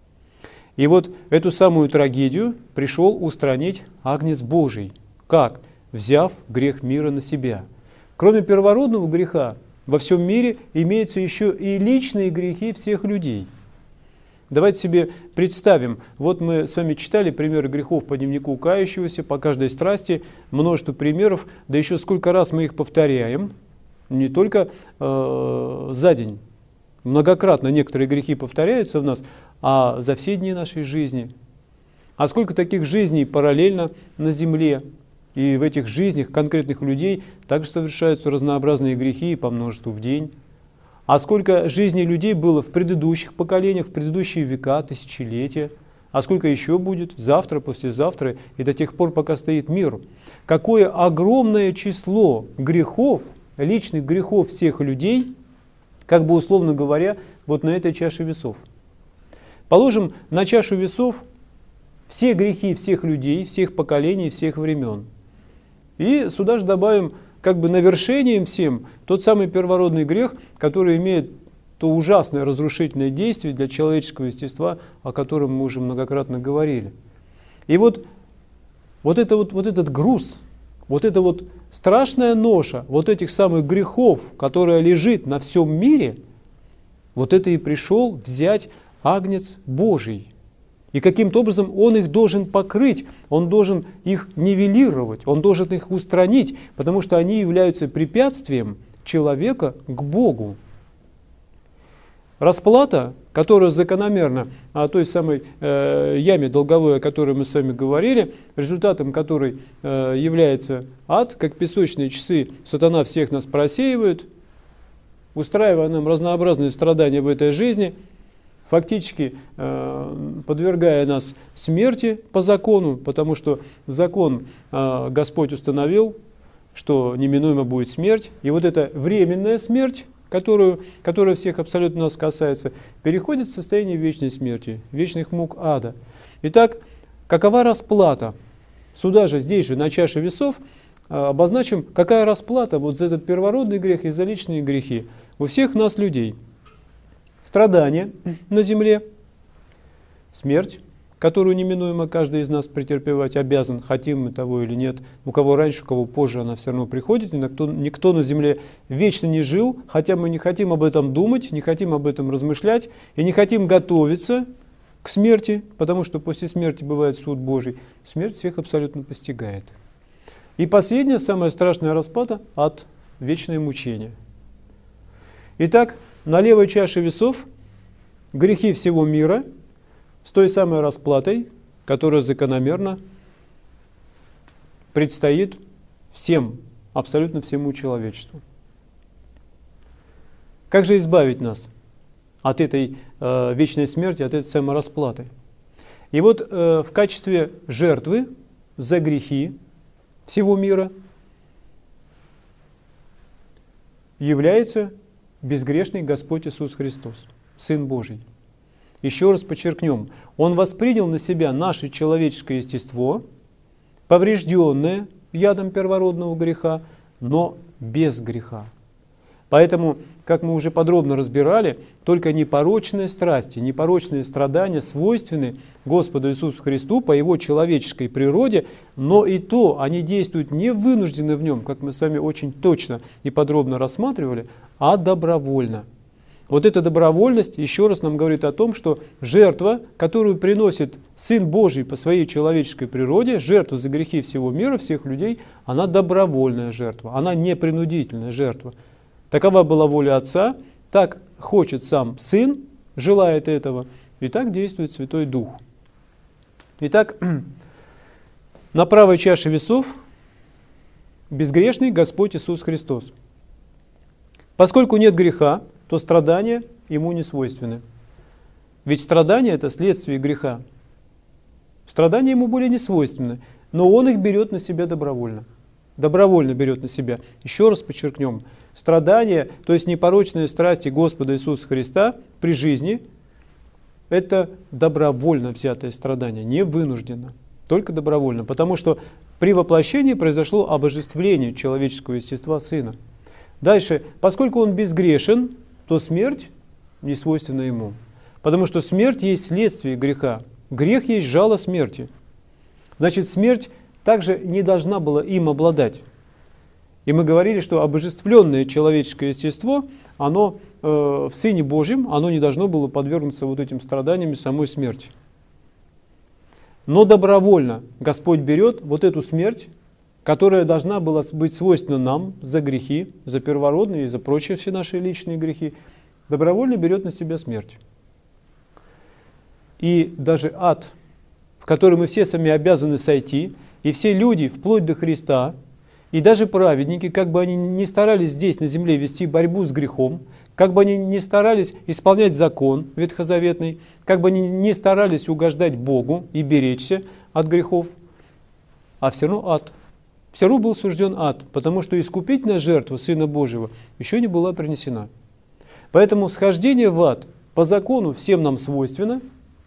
И вот эту самую трагедию пришел устранить Агнец Божий. Как? Взяв грех мира на себя. Кроме первородного греха, во всем мире имеются еще и личные грехи всех людей. Давайте себе представим, вот мы с вами читали примеры грехов по дневнику кающегося, по каждой страсти, множество примеров, да еще сколько раз мы их повторяем, не только э, за день. Многократно некоторые грехи повторяются в нас, а за все дни нашей жизни. А сколько таких жизней параллельно на земле, и в этих жизнях конкретных людей также совершаются разнообразные грехи по множеству в день. А сколько жизней людей было в предыдущих поколениях, в предыдущие века, тысячелетия, а сколько еще будет завтра, послезавтра и до тех пор, пока стоит мир. Какое огромное число грехов, личных грехов всех людей, как бы условно говоря, вот на этой чаше весов. Положим на чашу весов все грехи всех людей, всех поколений, всех времен. И сюда же добавим как бы навершением всем тот самый первородный грех, который имеет то ужасное разрушительное действие для человеческого естества, о котором мы уже многократно говорили. И вот, вот, это вот, вот этот груз, вот эта вот страшная ноша вот этих самых грехов, которая лежит на всем мире, вот это и пришел взять Агнец Божий. И каким-то образом он их должен покрыть, он должен их нивелировать, он должен их устранить, потому что они являются препятствием человека к Богу. Расплата, которая закономерна о той самой э, яме долговой, о которой мы с вами говорили, результатом которой э, является ад, как песочные часы, сатана всех нас просеивает, устраивая нам разнообразные страдания в этой жизни, фактически э, подвергая нас смерти по закону, потому что закон э, Господь установил, что неминуемо будет смерть, и вот эта временная смерть, которую, которая всех абсолютно нас касается, переходит в состояние вечной смерти, вечных мук ада. Итак, какова расплата? Сюда же, здесь же, на чаше весов, э, обозначим, какая расплата вот за этот первородный грех и за личные грехи у всех нас, людей. Страдания на земле, смерть, которую неминуемо каждый из нас претерпевать обязан, хотим мы того или нет. У кого раньше, у кого позже, она все равно приходит. Никто, никто на земле вечно не жил, хотя мы не хотим об этом думать, не хотим об этом размышлять и не хотим готовиться к смерти, потому что после смерти бывает суд Божий. Смерть всех абсолютно постигает. И последняя, самая страшная расплата – ад, вечное мучение. Итак, на левой чаше весов грехи всего мира с той самой расплатой, которая закономерно предстоит всем, абсолютно всему человечеству. Как же избавить нас от этой э, вечной смерти, от этой самой расплаты? И вот э, в качестве жертвы за грехи всего мира является безгрешный Господь Иисус Христос, Сын Божий. Еще раз подчеркнем, Он воспринял на себя наше человеческое естество, поврежденное ядом первородного греха, но без греха. Поэтому, как мы уже подробно разбирали, только непорочные страсти, непорочные страдания свойственны Господу Иисусу Христу по Его человеческой природе, но и то они действуют не вынужденно в Нем, как мы с вами очень точно и подробно рассматривали, а добровольно. Вот эта добровольность еще раз нам говорит о том, что жертва, которую приносит Сын Божий по своей человеческой природе, жертва за грехи всего мира, всех людей, она добровольная жертва, она не принудительная жертва. Такова была воля Отца, так хочет сам Сын, желает этого, и так действует Святой Дух. Итак, на правой чаше весов безгрешный Господь Иисус Христос. Поскольку нет греха, то страдания ему не свойственны. Ведь страдания – это следствие греха. Страдания ему были не свойственны, но он их берет на себя добровольно. Добровольно берет на себя. Еще раз подчеркнем, страдания, то есть непорочные страсти Господа Иисуса Христа при жизни – это добровольно взятое страдание, не вынужденно, только добровольно. Потому что при воплощении произошло обожествление человеческого естества Сына. Дальше, поскольку он безгрешен, то смерть не свойственна ему. Потому что смерть есть следствие греха. Грех есть жало смерти. Значит, смерть также не должна была им обладать. И мы говорили, что обожествленное человеческое естество, оно э, в Сыне Божьем, оно не должно было подвергнуться вот этим страданиями самой смерти. Но добровольно Господь берет вот эту смерть, которая должна была быть свойственна нам за грехи, за первородные и за прочие все наши личные грехи, добровольно берет на себя смерть. И даже ад, в который мы все сами обязаны сойти, и все люди, вплоть до Христа, и даже праведники, как бы они ни старались здесь на земле вести борьбу с грехом, как бы они ни старались исполнять закон ветхозаветный, как бы они ни старались угождать Богу и беречься от грехов, а все равно ад. Все равно был сужден ад, потому что искупительная жертва Сына Божьего еще не была принесена. Поэтому схождение в ад по закону всем нам свойственно,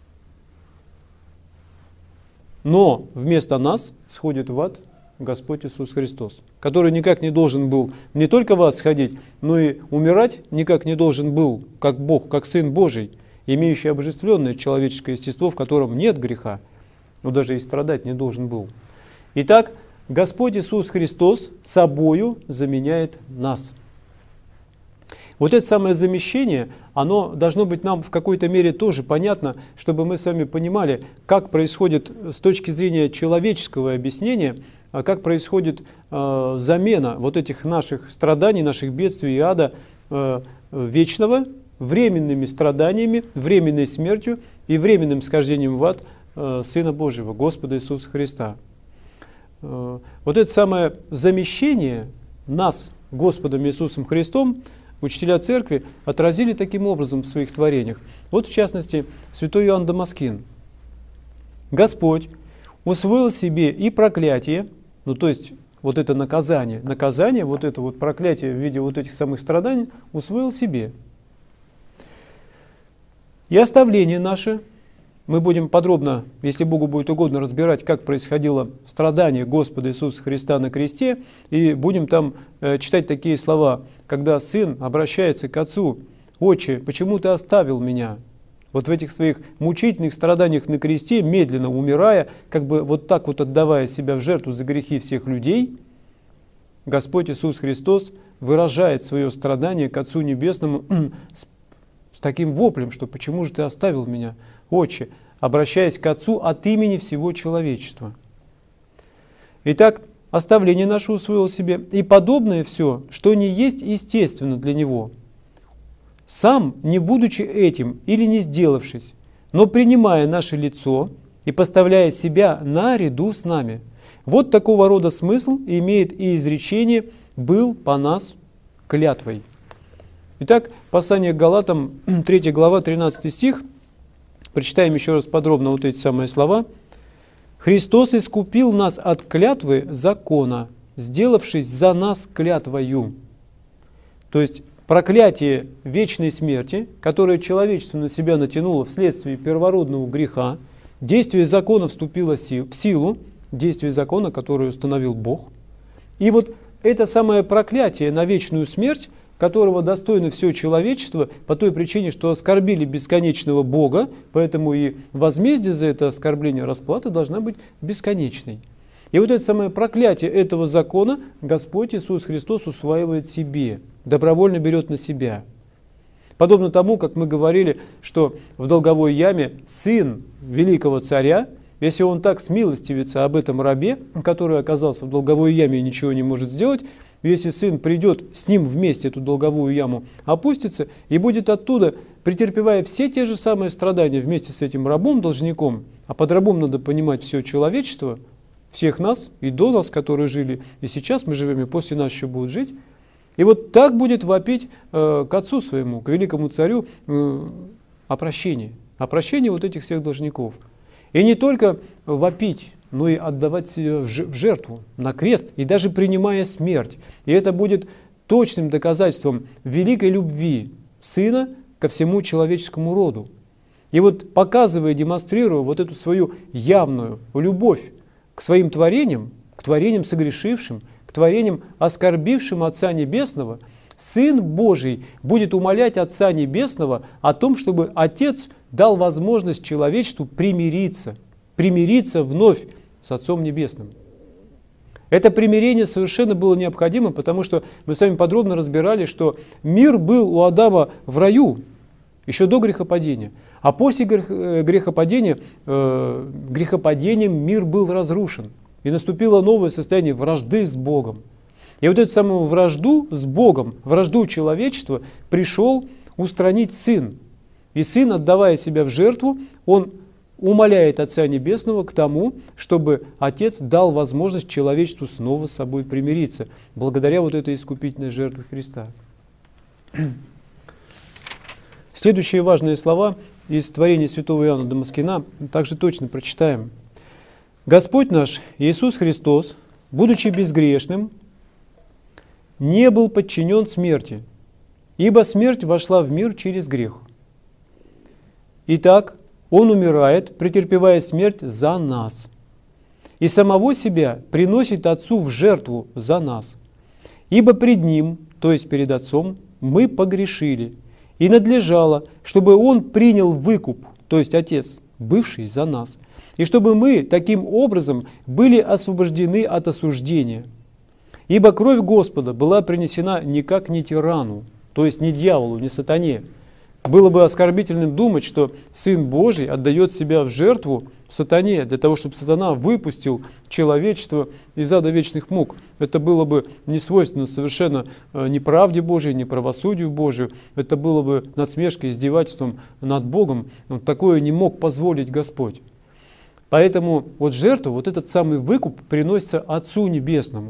но вместо нас сходит в ад Господь Иисус Христос, который никак не должен был не только в ад сходить, но и умирать никак не должен был, как Бог, как Сын Божий, имеющий обожествленное человеческое естество, в котором нет греха, но даже и страдать не должен был. Итак, Господь Иисус Христос собою заменяет нас. Вот это самое замещение, оно должно быть нам в какой-то мере тоже понятно, чтобы мы с вами понимали, как происходит с точки зрения человеческого объяснения, как происходит э, замена вот этих наших страданий, наших бедствий и ада э, вечного временными страданиями, временной смертью и временным схождением в ад э, Сына Божьего, Господа Иисуса Христа. Вот это самое замещение нас Господом Иисусом Христом учителя церкви отразили таким образом в своих творениях. Вот в частности святой Иоанн Дамаскин. Господь усвоил себе и проклятие, ну то есть вот это наказание, наказание, вот это вот проклятие в виде вот этих самых страданий усвоил себе. И оставление наше. Мы будем подробно, если Богу будет угодно, разбирать, как происходило страдание Господа Иисуса Христа на кресте, и будем там э, читать такие слова, когда Сын обращается к Отцу: «Отче, почему ты оставил меня?» Вот в этих своих мучительных страданиях на кресте, медленно умирая, как бы вот так вот отдавая себя в жертву за грехи всех людей, Господь Иисус Христос выражает свое страдание к Отцу Небесному с, с таким воплем, что «почему же ты оставил меня, Отче?», обращаясь к Отцу от имени всего человечества. Итак, оставление наше усвоил себе, и подобное все, что не есть естественно для Него, сам, не будучи этим или не сделавшись, но принимая наше лицо и поставляя себя наряду с нами. Вот такого рода смысл имеет и изречение «был по нас клятвой». Итак, послание к Галатам, третья глава, тринадцатый стих. Прочитаем еще раз подробно вот эти самые слова. «Христос искупил нас от клятвы закона, сделавшись за нас клятвою». То есть проклятие вечной смерти, которое человечество на себя натянуло вследствие первородного греха, действие закона вступило в силу, действие закона, которое установил Бог. И вот это самое проклятие на вечную смерть, которого достойно все человечество, по той причине, что оскорбили бесконечного Бога, поэтому и возмездие за это оскорбление, расплата должна быть бесконечной. И вот это самое проклятие этого закона Господь Иисус Христос усваивает себе, добровольно берет на себя. Подобно тому, как мы говорили, что в долговой яме сын великого царя, если он так смилостивится об этом рабе, который оказался в долговой яме и ничего не может сделать, если сын придет с ним вместе эту долговую яму, опустится и будет оттуда, претерпевая все те же самые страдания вместе с этим рабом-должником, а под рабом надо понимать все человечество, всех нас и до нас, которые жили, и сейчас мы живем, и после нас еще будут жить. И вот так будет вопить э, к отцу своему, к великому царю э, о прощении, о прощении вот этих всех должников. И не только вопить, но и отдавать себя в жертву, на крест, и даже принимая смерть. И это будет точным доказательством великой любви Сына ко всему человеческому роду. И вот показывая, демонстрируя вот эту свою явную любовь к своим творениям, к творениям согрешившим, к творениям, оскорбившим Отца Небесного, Сын Божий будет умолять Отца Небесного о том, чтобы Отец дал возможность человечеству примириться, примириться вновь с Отцом Небесным. Это примирение совершенно было необходимо, потому что мы с вами подробно разбирали, что мир был у Адама в раю, еще до грехопадения. А после грехопадения, э, грехопадением мир был разрушен. И наступило новое состояние вражды с Богом. И вот эту самую вражду с Богом, вражду человечества пришел устранить Сын. И Сын, отдавая себя в жертву, Он умоляет Отца Небесного к тому, чтобы Отец дал возможность человечеству снова с собой примириться, благодаря вот этой искупительной жертве Христа. Следующие важные слова из творения святого Иоанна Дамаскина также точно прочитаем. «Господь наш Иисус Христос, будучи безгрешным, не был подчинен смерти, ибо смерть вошла в мир через грех. Итак, Он умирает, претерпевая смерть за нас, и самого себя приносит Отцу в жертву за нас. Ибо пред Ним, то есть перед Отцом, мы погрешили, и надлежало, чтобы Он принял выкуп, то есть Отец, бывший за нас, и чтобы мы таким образом были освобождены от осуждения. Ибо кровь Господа была принесена никак не тирану, то есть не дьяволу, не сатане. Было бы оскорбительным думать, что Сын Божий отдает себя в жертву сатане, для того, чтобы сатана выпустил человечество из ада вечных мук. Это было бы не свойственно совершенно ни правде Божией, ни правосудию Божию. Это было бы насмешкой, издевательством над Богом. Но такое не мог позволить Господь. Поэтому вот жертву, вот этот самый выкуп приносится Отцу Небесному.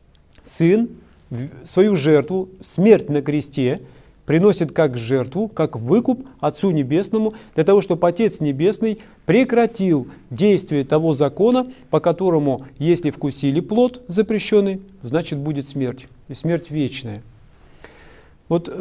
Сын свою жертву, смерть на кресте, приносит как жертву, как выкуп Отцу Небесному, для того, чтобы Отец Небесный прекратил действие того закона, по которому, если вкусили плод запрещенный, значит будет смерть, и смерть вечная. Вот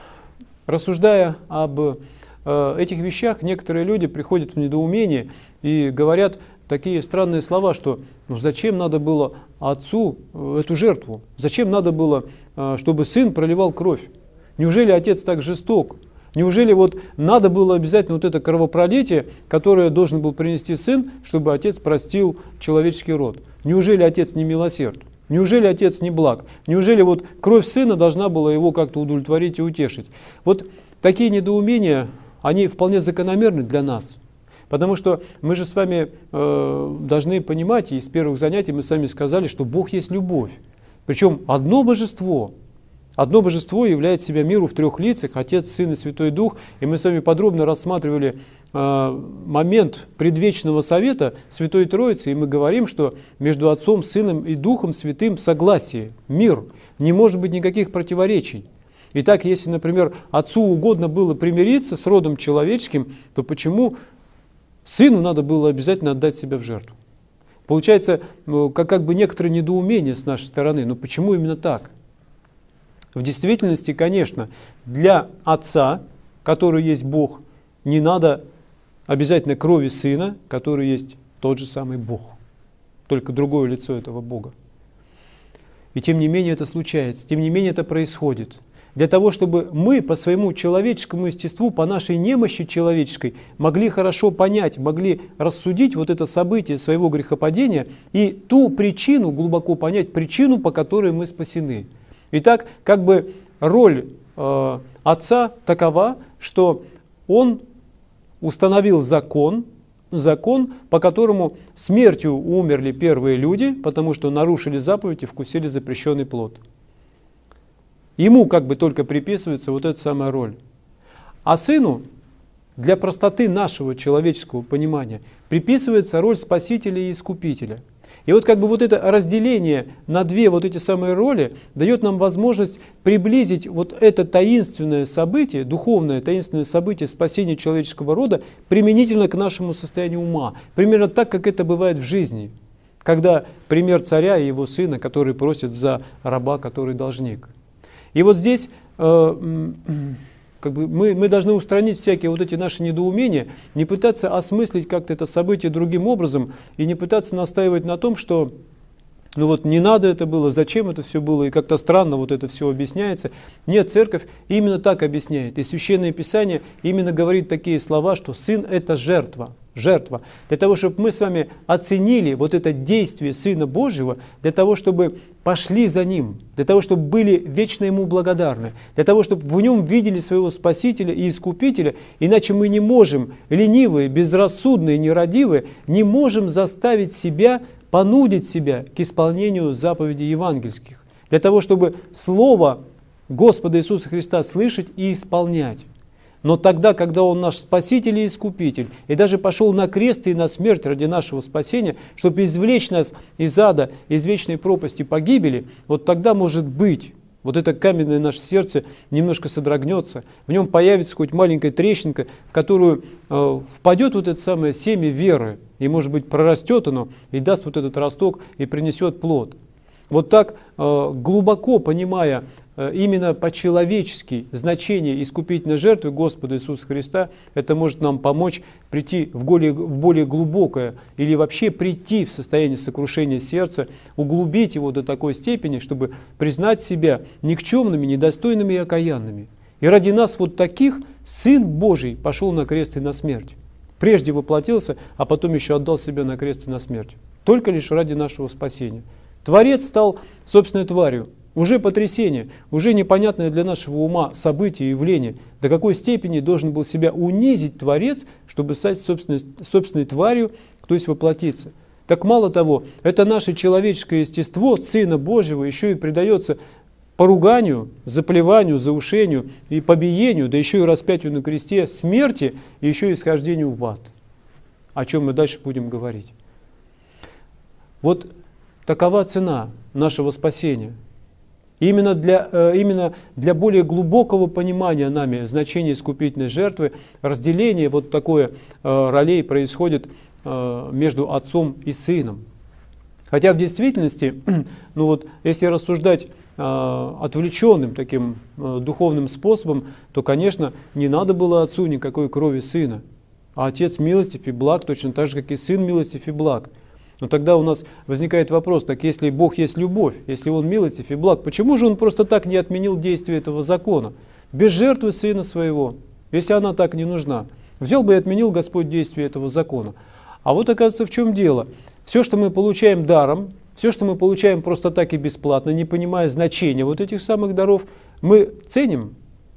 рассуждая об э, этих вещах, некоторые люди приходят в недоумение и говорят такие странные слова, что ну зачем надо было Отцу эту жертву, зачем надо было, э, чтобы Сын проливал кровь. Неужели Отец так жесток? Неужели вот надо было обязательно вот это кровопролитие, которое должен был принести Сын, чтобы Отец простил человеческий род? Неужели Отец не милосерд? Неужели Отец не благ? Неужели вот кровь Сына должна была его как-то удовлетворить и утешить? Вот такие недоумения, они вполне закономерны для нас. Потому что мы же с вами э, должны понимать, и с первых занятий мы сами сказали, что Бог есть любовь. Причем одно божество. Одно божество являет себя миру в трех лицах, Отец, Сын и Святой Дух. И мы с вами подробно рассматривали э, момент предвечного совета Святой Троицы, и мы говорим, что между Отцом, Сыном и Духом Святым согласие, мир, не может быть никаких противоречий. Итак, если, например, Отцу угодно было примириться с родом человеческим, то почему Сыну надо было обязательно отдать себя в жертву? Получается, как, как бы некоторое недоумение с нашей стороны, но почему именно так? В действительности, конечно, для Отца, который есть Бог, не надо обязательно крови Сына, который есть тот же самый Бог, только другое лицо этого Бога. И тем не менее это случается, тем не менее это происходит. Для того, чтобы мы по своему человеческому естеству, по нашей немощи человеческой, могли хорошо понять, могли рассудить вот это событие своего грехопадения и ту причину, глубоко понять причину, по которой мы спасены. Итак, как бы роль э, Отца такова, что Он установил закон, закон, по которому смертью умерли первые люди, потому что нарушили заповедь и вкусили запрещенный плод. Ему как бы только приписывается вот эта самая роль. А Сыну, для простоты нашего человеческого понимания, приписывается роль Спасителя и Искупителя. И вот как бы вот это разделение на две вот эти самые роли дает нам возможность приблизить вот это таинственное событие, духовное таинственное событие спасения человеческого рода применительно к нашему состоянию ума. Примерно так, как это бывает в жизни. Когда пример царя и его сына, который просит за раба, который должник. И вот здесь э, как бы мы, мы должны устранить всякие вот эти наши недоумения, не пытаться осмыслить как-то это событие другим образом и не пытаться настаивать на том, что ну вот не надо это было, зачем это все было, и как-то странно вот это все объясняется. Нет, церковь именно так объясняет. И Священное Писание именно говорит такие слова, что Сын – это жертва. Жертва. Для того, чтобы мы с вами оценили вот это действие Сына Божьего, для того, чтобы пошли за Ним, для того, чтобы были вечно Ему благодарны, для того, чтобы в Нем видели своего Спасителя и Искупителя, иначе мы не можем, ленивые, безрассудные, нерадивые, не можем заставить себя, понудить себя к исполнению заповедей евангельских, для того, чтобы Слово Господа Иисуса Христа слышать и исполнять. Но тогда, когда Он наш Спаситель и Искупитель, и даже пошел на крест и на смерть ради нашего спасения, чтобы извлечь нас из ада, из вечной пропасти погибели, вот тогда, может быть, вот это каменное наше сердце немножко содрогнется, в нем появится хоть маленькая трещинка, в которую э, впадет вот это самое семя веры, и, может быть, прорастет оно, и даст вот этот росток, и принесет плод. Вот так, э, глубоко понимая э, именно по-человечески значение искупительной жертвы Господа Иисуса Христа, это может нам помочь прийти в более, в более глубокое или вообще прийти в состояние сокрушения сердца, углубить его до такой степени, чтобы признать себя никчемными, недостойными и окаянными. И ради нас вот таких Сын Божий пошел на крест и на смерть. Прежде воплотился, а потом еще отдал себя на крест и на смерть. Только лишь ради нашего спасения. Творец стал собственной тварью. Уже потрясение, уже непонятное для нашего ума событие, явление. До какой степени должен был себя унизить Творец, чтобы стать собственной, собственной тварью, то есть воплотиться. Так мало того, это наше человеческое естество Сына Божьего еще и предается поруганию, заплеванию, заушению и побиению, да еще и распятию на кресте, смерти и еще и исхождению в ад. О чем мы дальше будем говорить. Вот такова цена нашего спасения. Именно для, э, именно для более глубокого понимания нами значения искупительной жертвы, разделение вот такое э, ролей происходит э, между Отцом и Сыном. Хотя в действительности, ну вот, если рассуждать э, отвлеченным таким э, духовным способом, то, конечно, не надо было Отцу никакой крови Сына. А Отец милостив и благ, точно так же, как и Сын милостив и благ. Но тогда у нас возникает вопрос, так если Бог есть любовь, если Он милостив и благ, почему же Он просто так не отменил действие этого закона? Без жертвы Сына Своего, если она так не нужна. Взял бы и отменил Господь действие этого закона. А вот оказывается, в чем дело. Все, что мы получаем даром, все, что мы получаем просто так и бесплатно, не понимая значения вот этих самых даров, мы ценим.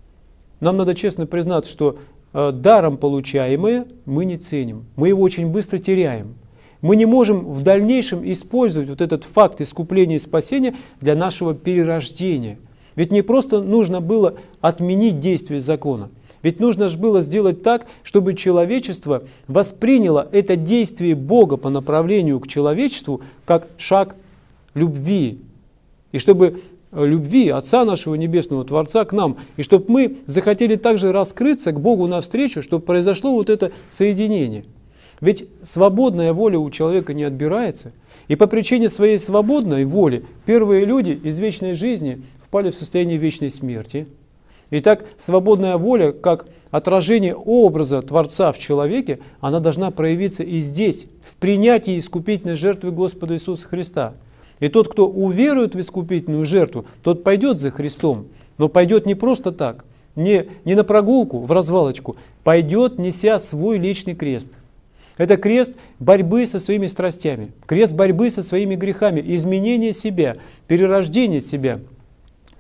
Нам надо честно признаться, что э, даром получаемое мы не ценим. Мы его очень быстро теряем. Мы не можем в дальнейшем использовать вот этот факт искупления и спасения для нашего перерождения. Ведь не просто нужно было отменить действие закона. Ведь нужно же было сделать так, чтобы человечество восприняло это действие Бога по направлению к человечеству как шаг любви. И чтобы любви Отца нашего Небесного Творца к нам, и чтобы мы захотели также раскрыться к Богу навстречу, чтобы произошло вот это соединение. Ведь свободная воля у человека не отбирается, и по причине своей свободной воли первые люди из вечной жизни впали в состояние вечной смерти. Итак, свободная воля, как отражение образа Творца в человеке, она должна проявиться и здесь, в принятии искупительной жертвы Господа Иисуса Христа. И тот, кто уверует в искупительную жертву, тот пойдет за Христом, но пойдет не просто так, не, не на прогулку, в развалочку, пойдет, неся свой личный крест. Это крест борьбы со своими страстями, крест борьбы со своими грехами, изменения себя, перерождения себя,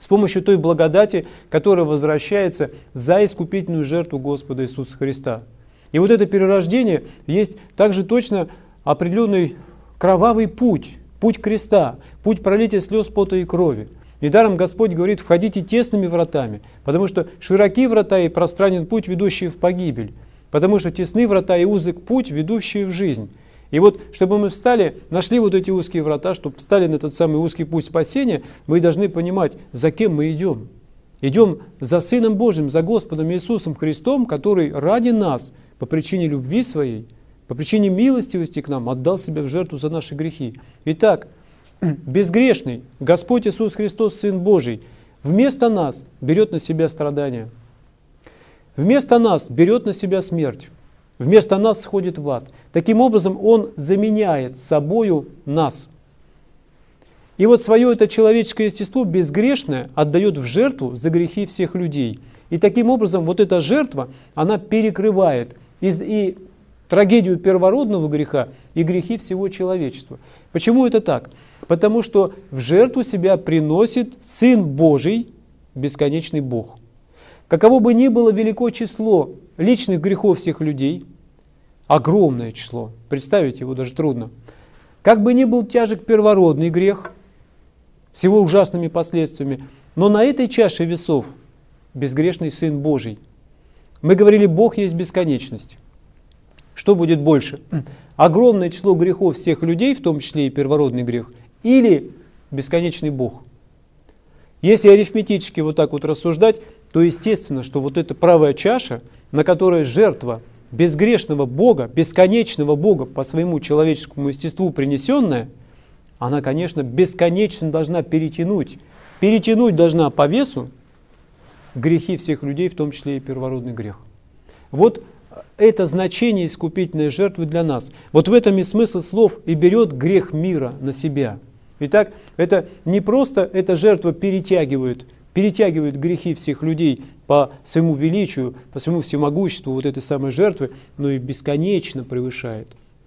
с помощью той благодати, которая возвращается за искупительную жертву Господа Иисуса Христа. И вот это перерождение есть также точно определенный кровавый путь, путь креста, путь пролития слез, пота и крови. Недаром Господь говорит: входите тесными вратами, потому что широки врата и пространен путь, ведущий в погибель, потому что тесны врата и узок путь, ведущий в жизнь. И вот, чтобы мы встали, нашли вот эти узкие врата, чтобы встали на этот самый узкий путь спасения, мы должны понимать, за кем мы идем. Идем за Сыном Божьим, за Господом Иисусом Христом, который ради нас, по причине любви своей, по причине милостивости к нам, отдал себя в жертву за наши грехи. Итак, безгрешный Господь Иисус Христос, Сын Божий, вместо нас берет на себя страдания, вместо нас берет на себя смерть, вместо нас сходит в ад. Таким образом, Он заменяет собою нас. И вот свое это человеческое естество безгрешное отдает в жертву за грехи всех людей. И таким образом вот эта жертва, она перекрывает и, и трагедию первородного греха, и грехи всего человечества. Почему это так? Потому что в жертву себя приносит Сын Божий, бесконечный Бог. Каково бы ни было велико число личных грехов всех людей, огромное число, представить его даже трудно, как бы ни был тяжек первородный грех, с его ужасными последствиями, но на этой чаше весов безгрешный Сын Божий. Мы говорили, Бог есть бесконечность. Что будет больше? Огромное число грехов всех людей, в том числе и первородный грех, или бесконечный Бог? Если арифметически вот так вот рассуждать, то естественно, что вот эта правая чаша, на которой жертва безгрешного Бога, бесконечного Бога по своему человеческому естеству принесенная, она, конечно, бесконечно должна перетянуть, перетянуть должна по весу грехи всех людей, в том числе и первородный грех. Вот это значение искупительной жертвы для нас. Вот в этом и смысл слов «и берет грех мира на себя». Итак, это не просто эта жертва перетягивает, перетягивает грехи всех людей по своему величию, по своему всемогуществу вот этой самой жертвы, но и бесконечно превышает.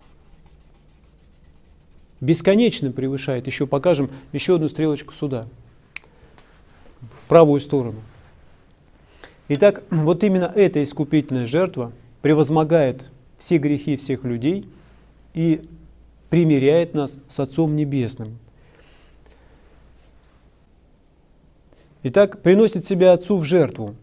Бесконечно превышает. Еще покажем еще одну стрелочку сюда, в правую сторону. Итак, вот именно эта искупительная жертва превозмогает все грехи всех людей и примиряет нас с Отцом Небесным. Итак, приносит себя Отцу в жертву.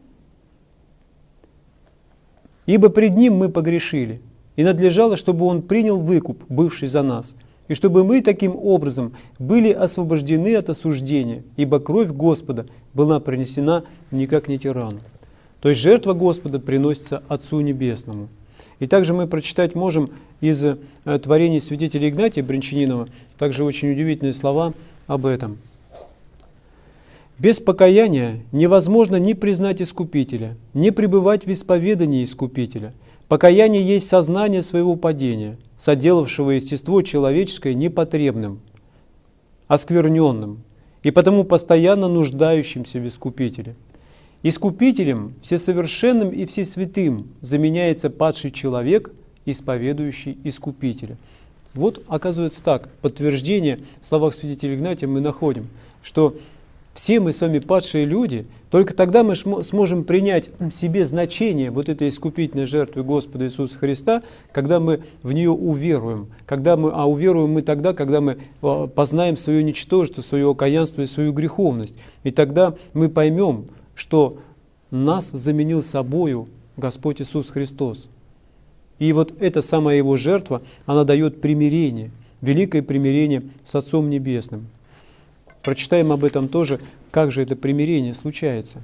Ибо пред Ним мы погрешили, и надлежало, чтобы Он принял выкуп, бывший за нас, и чтобы мы таким образом были освобождены от осуждения, ибо кровь Господа была принесена не как не тирану. То есть жертва Господа приносится Отцу Небесному. И также мы прочитать можем из э, творений святителя Игнатия Брянчанинова также очень удивительные слова об этом. «Без покаяния невозможно ни признать Искупителя, ни пребывать в исповедании Искупителя. Покаяние есть сознание своего падения, соделавшего естество человеческое непотребным, оскверненным, и потому постоянно нуждающимся в Искупителе. Искупителем, всесовершенным и всесвятым заменяется падший человек, исповедующий Искупителя». Вот, оказывается так, подтверждение в словах святителя Игнатия мы находим, что все мы с вами падшие люди, только тогда мы сможем принять в себе значение вот этой искупительной жертвы Господа Иисуса Христа, когда мы в нее уверуем. Когда мы, а уверуем мы тогда, когда мы познаем свое ничтожество, свое окаянство и свою греховность. И тогда мы поймем, что нас заменил собою Господь Иисус Христос. И вот эта самая Его жертва, она дает примирение, великое примирение с Отцом Небесным. Прочитаем об этом тоже, как же это примирение случается.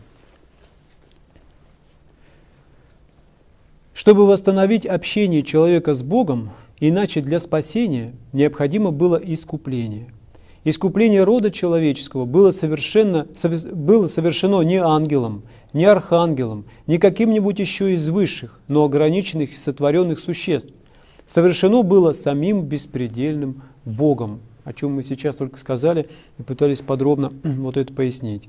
Чтобы восстановить общение человека с Богом, иначе для спасения необходимо было искупление. Искупление рода человеческого было, совершенно, было совершено не ангелом, не архангелом, не каким-нибудь еще из высших, но ограниченных и сотворенных существ. Совершено было самим беспредельным Богом, о чем мы сейчас только сказали и пытались подробно вот это пояснить.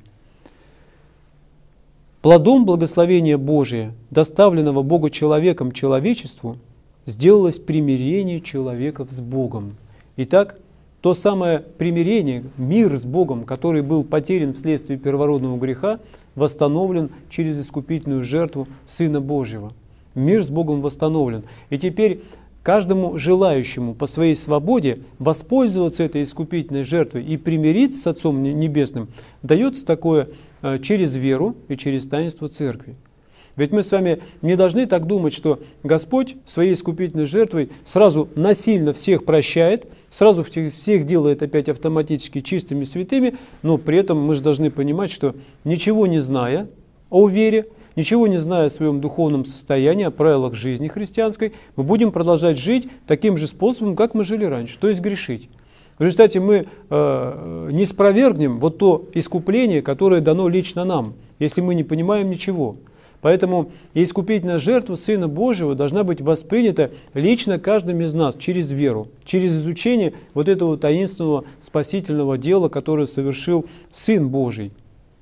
Плодом благословения Божия, доставленного Богу человеком человечеству, сделалось примирение человеков с Богом. Итак, то самое примирение, мир с Богом, который был потерян вследствие первородного греха, восстановлен через искупительную жертву Сына Божьего. Мир с Богом восстановлен. И теперь каждому желающему по своей свободе воспользоваться этой искупительной жертвой и примириться с Отцом Небесным дается такое э, через веру и через таинство Церкви. Ведь мы с вами не должны так думать, что Господь своей искупительной жертвой сразу насильно всех прощает, сразу всех делает опять автоматически чистыми, святыми, но при этом мы же должны понимать, что ничего не зная о вере, ничего не зная о своем духовном состоянии, о правилах жизни христианской, мы будем продолжать жить таким же способом, как мы жили раньше, то есть грешить. В результате мы э, не спровергнем вот то искупление, которое дано лично нам, если мы не понимаем ничего. Поэтому искупительная жертва Сына Божьего должна быть воспринята лично каждым из нас через веру, через изучение вот этого таинственного спасительного дела, которое совершил Сын Божий.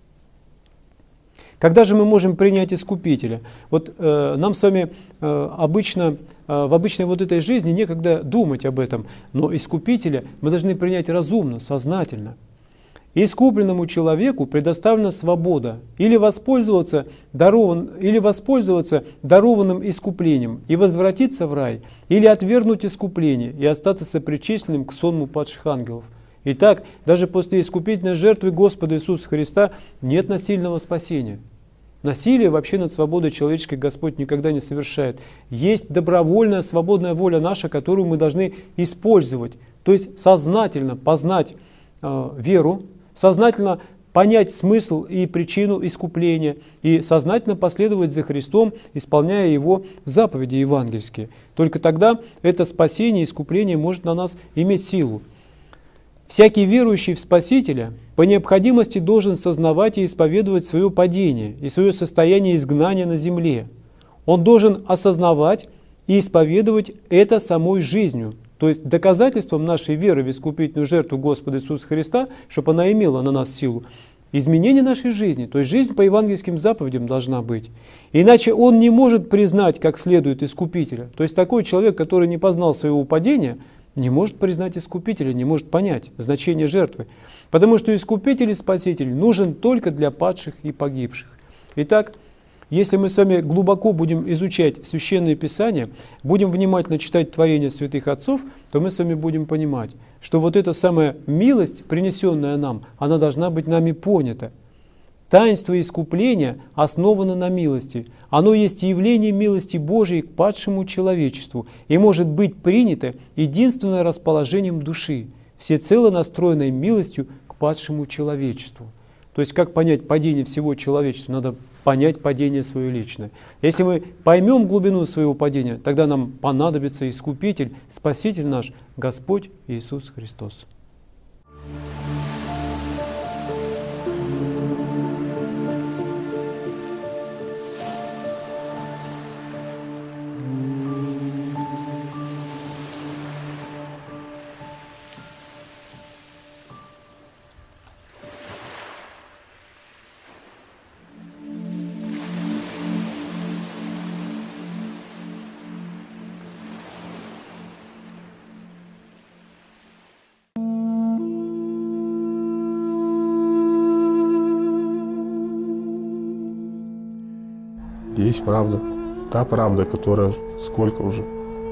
Когда же мы можем принять Искупителя? Вот э, нам с вами э, обычно, э, в обычной вот этой жизни некогда думать об этом, но Искупителя мы должны принять разумно, сознательно. Искупленному человеку предоставлена свобода или воспользоваться, дарован, или воспользоваться дарованным искуплением и возвратиться в рай, или отвергнуть искупление и остаться сопричисленным к сонму падших ангелов. Итак, даже после искупительной жертвы Господа Иисуса Христа нет насильного спасения. Насилие вообще над свободой человеческой Господь никогда не совершает. Есть добровольная свободная воля наша, которую мы должны использовать. То есть сознательно познать э, веру, сознательно понять смысл и причину искупления и сознательно последовать за Христом, исполняя Его заповеди евангельские. Только тогда это спасение, искупление может на нас иметь силу. Всякий верующий в Спасителя по необходимости должен сознавать и исповедовать свое падение и свое состояние изгнания на земле. Он должен осознавать и исповедовать это самой жизнью. То есть доказательством нашей веры в искупительную жертву Господа Иисуса Христа, чтобы она имела на нас силу, изменение нашей жизни, то есть жизнь по евангельским заповедям должна быть. Иначе он не может признать как следует Искупителя. То есть такой человек, который не познал своего падения, не может признать Искупителя, не может понять значение жертвы. Потому что Искупитель и Спаситель нужен только для падших и погибших. Итак, если мы с вами глубоко будем изучать Священное Писание, будем внимательно читать творения святых отцов, то мы с вами будем понимать, что вот эта самая милость, принесенная нам, она должна быть нами понята. Таинство искупления основано на милости. Оно есть явление милости Божией к падшему человечеству и может быть принято единственным расположением души, всецело настроенной милостью к падшему человечеству. То есть как понять падение всего человечества? Надо понять падение свое личное. Если мы поймем глубину своего падения, тогда нам понадобится Искупитель, Спаситель наш, Господь Иисус Христос. Есть правда. Та правда, которая сколько уже?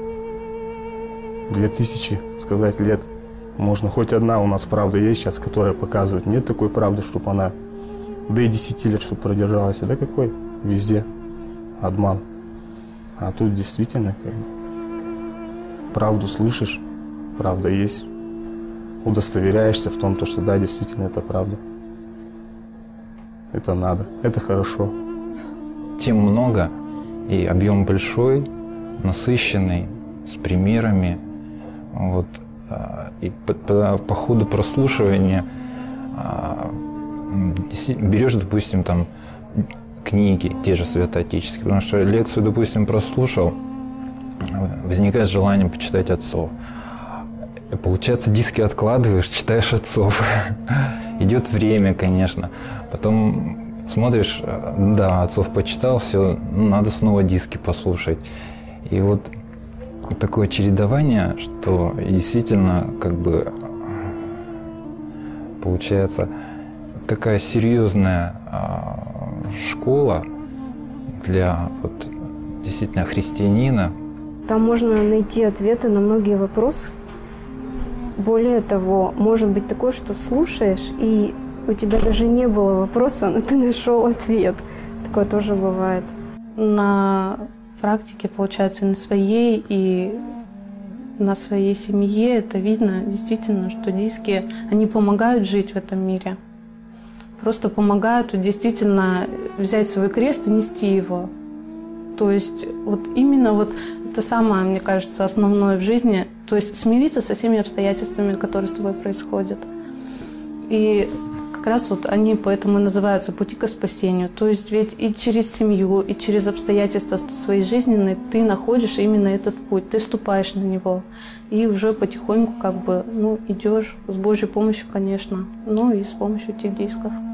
Две тысячи, сказать, лет. Можно хоть одна у нас правда есть сейчас, которая показывает. Нет такой правды, чтобы она, да и десяти лет, чтобы продержалась. Да какой? Везде обман. А тут действительно как бы правду слышишь, правда есть. Удостоверяешься в том, что да, действительно это правда. Это надо, это хорошо. Тем много, и объем большой, насыщенный, с примерами. Вот. И по, по, по ходу прослушивания берешь, допустим, там книги, те же святоотеческие, потому что лекцию, допустим, прослушал, возникает желание почитать отцов. Получается, диски откладываешь, читаешь отцов. Идет время, конечно. Потом смотришь, да, отцов почитал, все, ну, надо снова диски послушать. И вот такое чередование, что действительно как бы получается, такая серьезная школа для вот, действительно христианина. Там можно найти ответы на многие вопросы. Более того, может быть такое, что слушаешь, и у тебя даже не было вопроса, но ты нашел ответ. Такое тоже бывает. На практике, получается, на своей и на своей семье это видно действительно, что диски, они помогают жить в этом мире. Просто помогают действительно взять свой крест и нести его. То есть вот именно вот это самое, мне кажется, основное в жизни. То есть смириться со всеми обстоятельствами, которые с тобой происходят. И как раз вот они поэтому и называются «Пути к спасению». То есть ведь и через семью, и через обстоятельства своей жизненной ты находишь именно этот путь, ты вступаешь на него. И уже потихоньку как бы, ну, идешь с Божьей помощью, конечно, ну и с помощью этих дисков.